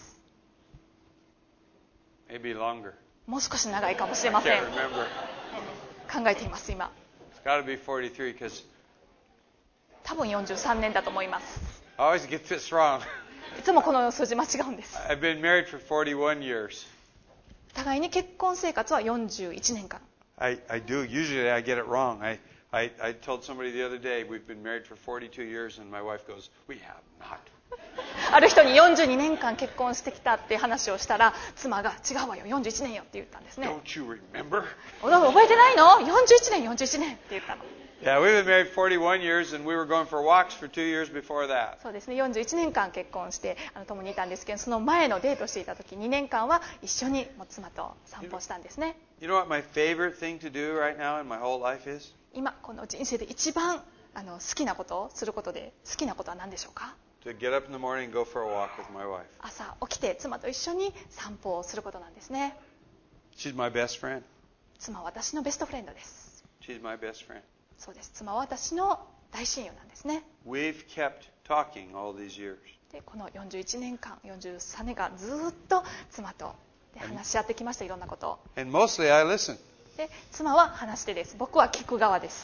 C: maybe longer.
B: もう少し長いかもしれません。
C: Can't remember.
B: 考えています今。
C: It's got to be 43 because
B: 多分43年だと思います。
C: I always get this wrong.
B: いつもこの数字間違うんです。
C: I've been married for 41 years.
B: 互いに結婚生活は41年間。
C: I do. Usually I get it wrong. I told somebody the other day we've been married for 42 years, and my wife goes, "We have not."
B: ある人に42年間結婚してきたって話をしたら、妻が違うわよ、41年よって言ったんですね。
C: Don't you remember?
B: 覚えてないの ?41 年、41年って言ったの。
C: Yeah, we've been married 41 years, and we were going for walks for 2 years before that.
B: そうですね、41年間結婚して共にいたんですけど、その前のデートしていた時2年間は一緒にもう妻と散歩したんですね。
C: You know what my favorite thing to do right now in my whole life is?
B: 今この人生で一番好きなことをすることで、好きなことは何でしょうか？
C: To get up in the morning and go for a walk with my wife.
B: 朝起きて妻と一緒に散歩をすることなんですね。
C: She's my best friend.
B: 妻は私のベストフレンドです。
C: She's my best friend.
B: そうです。妻は私の大親友なんですね。
C: We've kept talking all these years.
B: でこの41年間、43年間ずっと妻とで話し合ってきました、いろんなことを。
C: And mostly I listen.
B: で妻は話し手です。僕は聞く側です。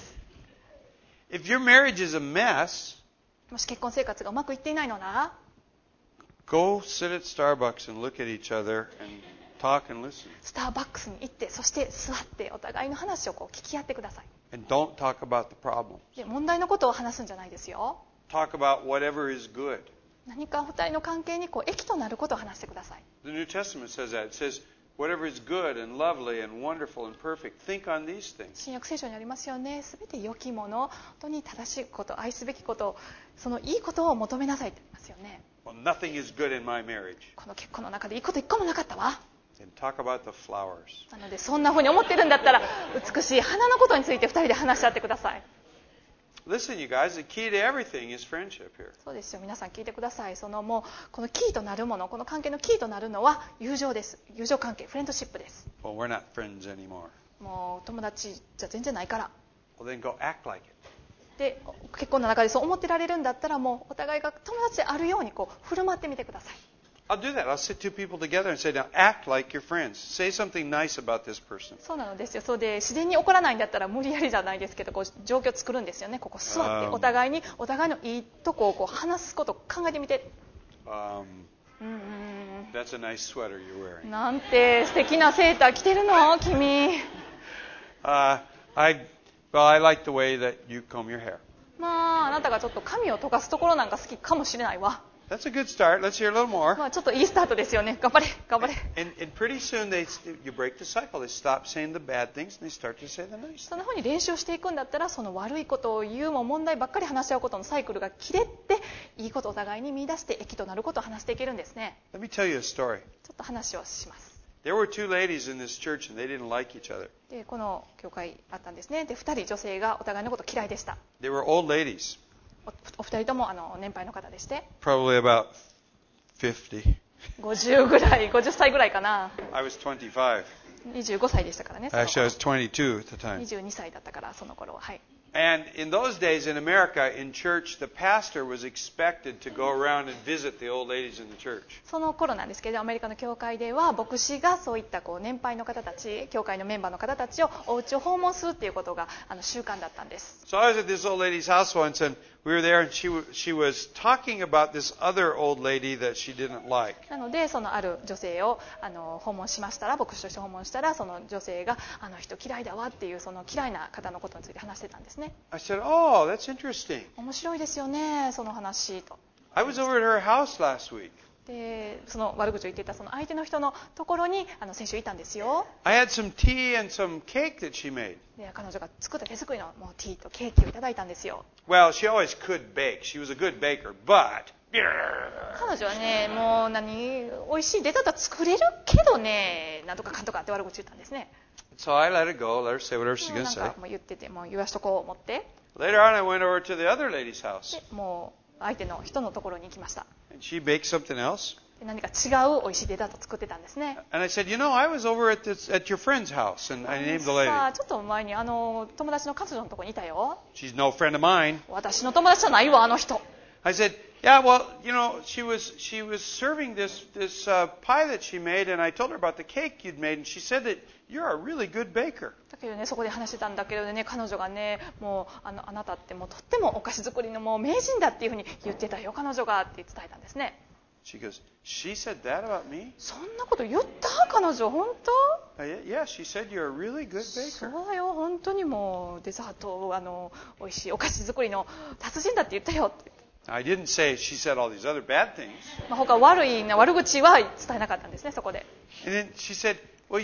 C: If your marriage is a mess,
B: もし結婚生活がうまくいっていないのなら、
C: go sit at Starbucks and look at each other and talk and listen.
B: スターバックスに行って、そして座ってお互いの話を聞き合ってください。
C: And don't talk about the problem.
B: で問題のことを話すんじゃないですよ。
C: Talk about whatever is good.
B: 何か2人の関係に益となることを話してください。
C: The New Testament says that. It says, whatever is good and lovely and wonderful and perfect, think on these things.
B: 新約聖書にありますよね。すべて良きもの、本当に正しいこと、愛すべきこと、そのいいことを求めなさいって言いますよね。
C: Well, nothing is good in my marriage.
B: この結婚の中でいいこと一個もなかったわ。
C: Then talk about the flowers.
B: なのでそんな風に思ってるんだったら、美しい花のことについて2人で話し合ってください。
C: Listen, you guys, the key to everything is friendship here.
B: そうですよ。皆さん聞いてください。もうこのキーとなるもの、この関係のキーとなるのは友情です。友情関係、フレンドシップです。
C: Well, we're not friends anymore.
B: もう友達じゃ全然ないから。
C: Well, then go act like it.
B: で結婚の中でそう思ってられるんだったら、もうお互いが友達であるように振る舞ってみてください。
C: I'll do that. I'll sit two people together and say, now act like you're friends. Say something nice about this person.
B: そうなのですよ。そうで自然に起こらないんだったら無理やりじゃないですけど、状況を作るんですよね。ここ座ってお互いのいいとこを話すことを考えてみて。
C: That's a nice sweater you're wearing.
B: なんて素敵なセーター着てるの君。
C: I like the way that you comb your hair.
B: まああなたがちょっと髪を溶かすところなんか好きかもしれないわ。
C: That's a good start. Let's hear a little more.
B: まあちょっといいスタートですよね。頑張れ頑張れ。
C: And pretty soon you break the cycle. They stop saying the bad things and they start to say the nice
B: そん
C: things.
B: な風に練習していくんだったら、その悪いことを言うも問題ばっかり話し合うことのサイクルが切れて、いいことをお互いに見出して益となることを話していけるんですね。
C: Let me tell you a story.
B: ちょっと話をします。
C: There were two ladies in this church and they didn't like each other.
B: でこの教会あったんですね。で2人女性がお互いのこと嫌いでした。
C: They were old ladies,
B: お二人とも年配の方でして、
C: probably about 50.
B: 50ぐらい、50歳ぐらいかな。
C: I was 25.
B: 25歳でしたからね。その
C: Actually, I
B: 頃
C: was 22 at the time.
B: 22歳だったからその頃は。はい。
C: And in those days in America, in church, the pastor was expected to go around and visit the old ladies in the church.
B: その頃なんですけど、アメリカの教会では牧師がそういった年配の方たち、教会のメンバーの方たちをお家を訪問するっていうことが習慣だったんです。
C: So I was at this old lady's house once, and we were there, and she was talking about this other old lady that she didn't like.
B: なのでそのある女性を訪問しましたら、牧師として訪問したら、その女性があの人嫌いだわっていうその嫌いな方のことについて話してたんですね。
C: I said, "Oh, that's interesting.
B: 面白いですよね、その話と。
C: I was over at her house last week.
B: でその悪口を言っていたその相手の人のところに先週いたんですよ。
C: I had some tea and some cake that she made."
B: で彼女が作った手作りのもうティーとケーキをいただいたんですよ。
C: Well, she always could bake. She was a good baker, but
B: 彼女はね、もう美味しいデザート作れるけどね、なんとかかんとかって悪口言ったんですね。
C: so I let it go. Let her say whatever she's
B: もう
C: going
B: な
C: to
B: ん
C: say.
B: かもう言ってて、もう言わしとこう思って、
C: Later on, I went over to the other lady's house,
B: でもう相手の人のところに行きました。
C: and she baked something else.
B: で何か違う美味しいデザート作ってたんですね。
C: And I said, I was over at your friend's house, and I named the
B: さ
C: lady.
B: あちょっと前に友達の彼女のところにいたよ。
C: She's no friend of mine.
B: 私の友達じゃないわ、あの人。
C: I said, yeah, well, she was serving this pie that she made, and I told her about the cake you'd made, and she said that you're a really good baker.
B: だけどね、そこで話してたんだけどね、彼女がね、もうあなたってもうとってもお菓子作りのもう名人だっていうふうに言ってたよ、彼女がって伝えたんですね。
C: She goes, she said that about me?
B: そんなこと言った彼女、本当？
C: Yeah, she said you're a really good
B: そ
C: baker.
B: うだよ、本当にもうデザート美味しいお菓子作りの達人だって言ったよって。
C: I didn't say she said all these other bad things.
B: 他悪口は伝えなかったんですね、そこで。
C: And then she said, well,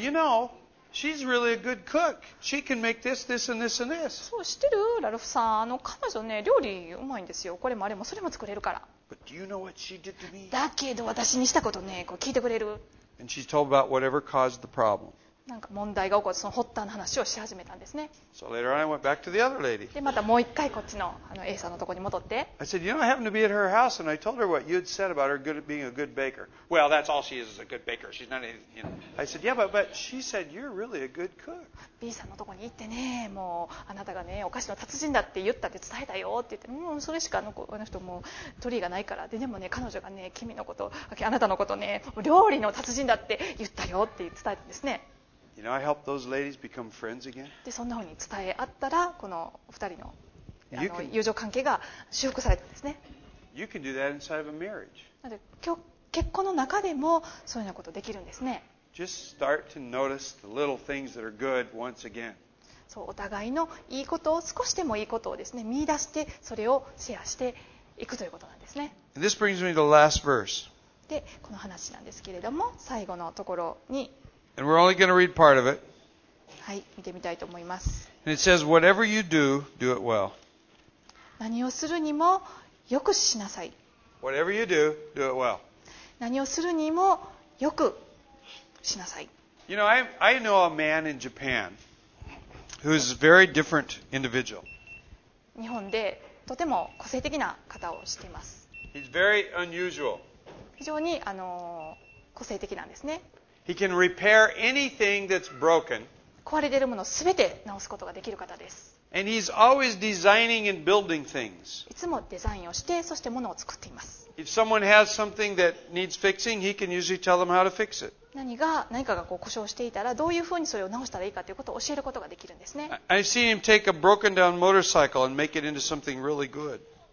C: she's really a good cook. She can make this, this, and this, and this.
B: そう知ってるラルフさん、彼女ね料理うまいんですよ。これもあれもそれも作れるから。
C: But do you know what she did to me?
B: だけど私にしたことね、聞いてくれる？
C: And she's told about whatever caused the problem.
B: なんか問題が起こってその発端の話をし始めたんですね。
C: So later on, I went back to the other lady.
B: でまたもう一回こっちのA さんのところに戻って。
C: I said, I happened to be at her house, and I told her what you had said about her being a good baker. Well, that's all she is a good baker. She's not anything, I said, yeah, but she said you're really a good cook.
B: B さんのところに行ってね、もうあなたがねお菓子の達人だって言ったって伝えたよって言って、それしかあの人も取りがないから。でもね彼女がね君のことあなたのことね料理の達人だって言ったよって伝えたんですね。
C: I helped those ladies become friends again.
B: でそんな風に伝え合ったらこの2人の友情関係が修復されたんですね。
C: You can do that inside of a marriage.
B: なので結婚の中でもそういうようなことできるんですね。
C: Just start to notice the little things that are good once again.
B: そうお互いのいいことを少しでもいいことをですね見出してそれをシェアしていくということなんですね。
C: And this brings me to the last verse.
B: でこの話なんですけれども最後のところに
C: And we're only going to read part of it.
B: はい見てみたいと思います。
C: And it says, whatever you do, do it well.
B: 何をするにもよくしなさい。
C: Whatever you do, do it well.
B: 何をするにもよくしなさい。
C: I know a man in Japan who's a very different individual.
B: 日本でとても個性的な方をしています。
C: He's very unusual.
B: 非常に個性的なんですね。
C: He can repair anything that's broken.
B: 壊れているものを全て直すことができる方です。
C: And he's always designing and building things.
B: いつもデザインをしてそして物を作っています。
C: If someone has something that needs fixing, he can usually tell them how to fix it.
B: 何かが故障していたらどういうふうにそれを直したらいいかということを教えることができるんですね。
C: I've seen him take a broken down motorcycle and make it into something really good.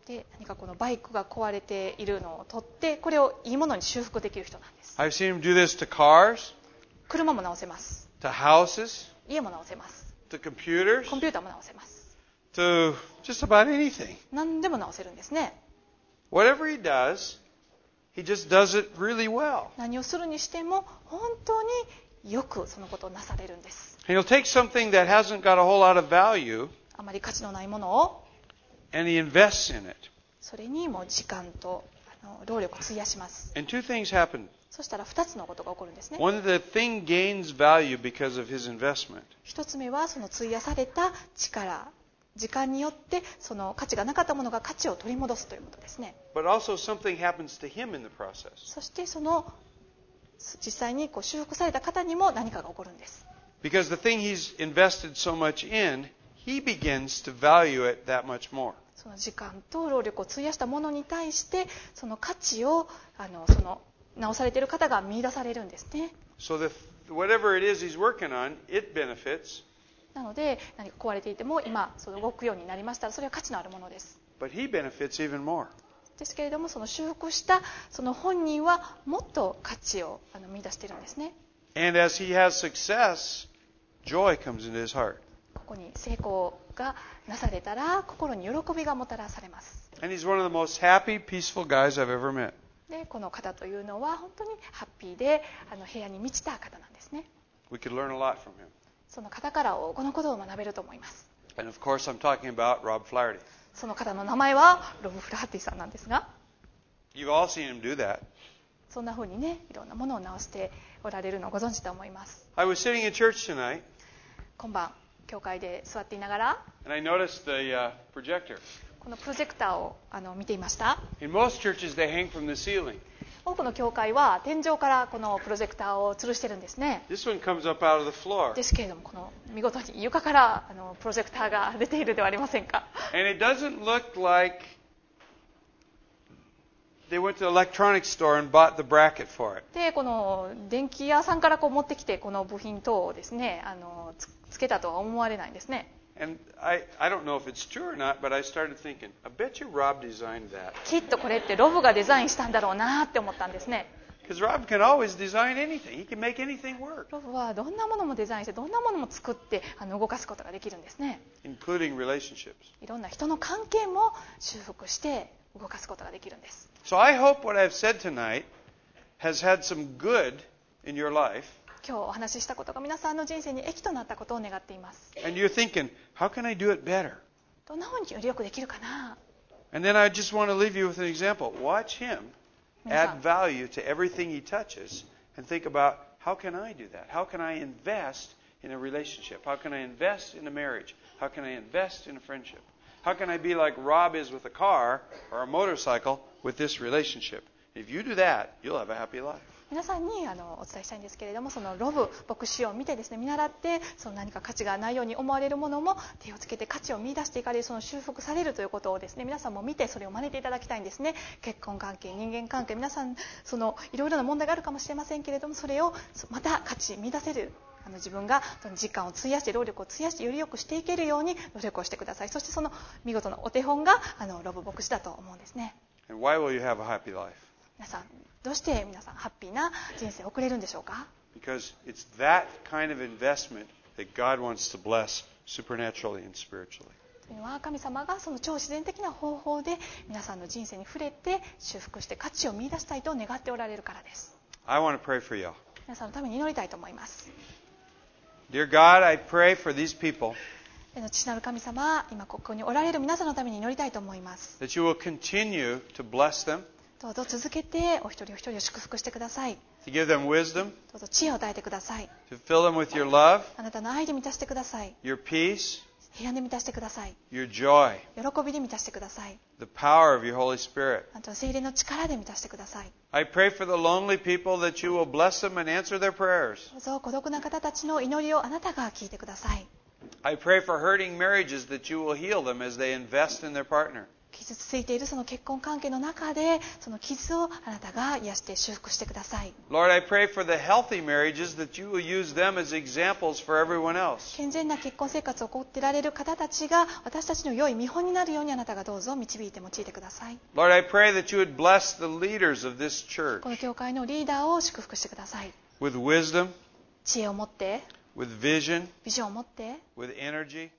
B: で何かこのバイクが壊れているのを取ってこれをいいものに修復できる人なんです。
C: I've seen him do this to cars,
B: 車も直せます。
C: to houses,
B: 家も直せます。
C: to computers,
B: コンピューターも直せます。
C: to just about anything.
B: 何でも直せるんですね。
C: Whatever he does, he just does it really well.
B: 何をするにしても本当によくそのことをなされるんです。
C: And he'll take something that hasn't got a whole lot of value
B: あまり価値のないものを
C: and he invests in it.
B: それにもう時間と労力を費やします。
C: And two things happen.
B: そしたら2つのことが起こるんですね。
C: One, the thing gains value because of his investment.
B: 1つ目はその費やされた力、時間によってその価値がなかったものが価値を取り戻すということですね。
C: But also something happens to him in the process.
B: そしてその実際にこう修復された方にも何かが起こるんです。
C: Because the thing he's invested so much in, he begins to value it that much more.
B: その時間と労力を費やしたものに対してその価値をその直されている方が見出されるんですね。
C: So whatever it is he's working on, it benefits,
B: なので何か壊れていても今その動くようになりましたらそれは価値のあるものです。
C: but he benefits even more.
B: ですけれどもその修復したその本人はもっと価値を見出しているんですね。
C: And as he has success, joy comes into his heart.
B: ここに成功がなされたら心に喜びがもたらされます。
C: And he's one of the most happy, peaceful guys I've ever met.
B: でこの方というのは本当にハッピーで平安に満ちた方なんですね。
C: We could learn a lot from him.
B: その方からこのことを学べると思います。
C: And of course, I'm talking about Rob Flaherty.
B: その方の名前はロブ・フラハティさんなんですが、
C: You've all seen him do that.
B: そんな風にねいろんなものを直しておられるのをご存知と思います。
C: I was sitting in church tonight,
B: 今晩教会で座っていながら
C: and I noticed the projector.
B: このプロジェクターを見ていました。
C: In most churches, they hang from the ceiling.
B: 多くの教会は天井からこのプロジェクターを吊るしてるんですね。
C: This one comes up out of the floor.
B: ですけれどもこの見事に床からプロジェクターが出ているではありませんか。
C: And it doesn't look like they went to the electronics store and bought the bracket for it.
B: でこの電気屋さんから持ってきてこの部品等をですねつけたとは思われないんですね。
C: And I don't know if it's true or not, but I started thinking, I bet you Rob designed that.
B: きっとこれってロブがデザインしたんだろうなって思ったんですね。
C: Because Rob can always design anything. He can make anything work,
B: ロブはどんなものもデザインしてどんなものも作って動かすことができるんですね。
C: including relationships.
B: いろんな人の関係も修復して動かすことができるんです。
C: So I hope what I've said tonight has had some good in your life.
B: 今日お話ししたことが皆さんの人生に益となったことを願っています。
C: And you're thinking, how can I do it better?
B: どんな風によりよくできるかな。
C: And then I just want to leave you with an example. Watch him
B: 皆さん
C: add value to everything he touches and think about, how can I do that? How can I invest in a relationship? How can I invest in a marriage? How can I invest in a friendship? How can I be like Rob is with a car or a motorcycle with this relationship? If you do that, you'll have a happy life.
B: 皆さんにお伝えしたいんですけれどもそのロブ牧師を見てですね見習ってその何か価値がないように思われるものも手をつけて価値を見出していかれるその修復されるということをですね皆さんも見てそれを真似ていただきたいんですね。結婚関係人間関係皆さんそのいろいろな問題があるかもしれませんけれどもそれをまた価値見出せる自分が時間を費やして労力を費やしてより良くしていけるように努力をしてください。そしてその見事なお手本がロブ牧師だと思うんですね。
C: And why will you have a happy life?
B: 皆さんどうして皆さんハッピーな人生を送れるんでしょうか。
C: Because it's that kind of investment that God wants to bless supernaturally and spiritually.
B: というのは神様がその超自然的な方法で皆さんの人生に触れて修復して価値を見出したいと願っておられるからです。
C: I want to pray for you.
B: 皆さんのために祈りたいと思います。
C: Dear God, I pray for these people
B: 父なる神様、今ここにおられる皆さんのために祈りたいと思います。
C: that you will continue to bless them,
B: どうぞ続けてお一人お一人を祝福してください。
C: to give them wisdom,
B: どうぞ知恵を与えてください。
C: to fill them with your love,
B: あなたの愛で満たしてください。
C: your peace,
B: 平安で満たしてください。
C: your joy,
B: 喜びで満たしてください。
C: the power of your Holy Spirit.
B: あなたの聖霊の力で満たしてください。
C: I pray for the lonely people that you will bless them and answer their prayers.
B: どうぞ孤独な方たちの祈りをあなたが聞いてください。
C: I pray for hurting marriages that you will heal them as they invest in their partner.
B: 傷ついているその結婚関係の中で、その傷をあなたが癒して修復してください。
C: Lord, I pray for the healthy marriages that you will use them as examples for everyone else.
B: 健全な結婚生活を送っていられる方たちが私たちの良い見本になるようにあなたがどうぞ導いて用いてください。
C: Lord, I pray that you would bless the leaders of this church
B: この教会のリーダーを祝福してください。
C: with wisdom,
B: 知恵を持って、
C: with vision,
B: ビジョンを持って、
C: with energy,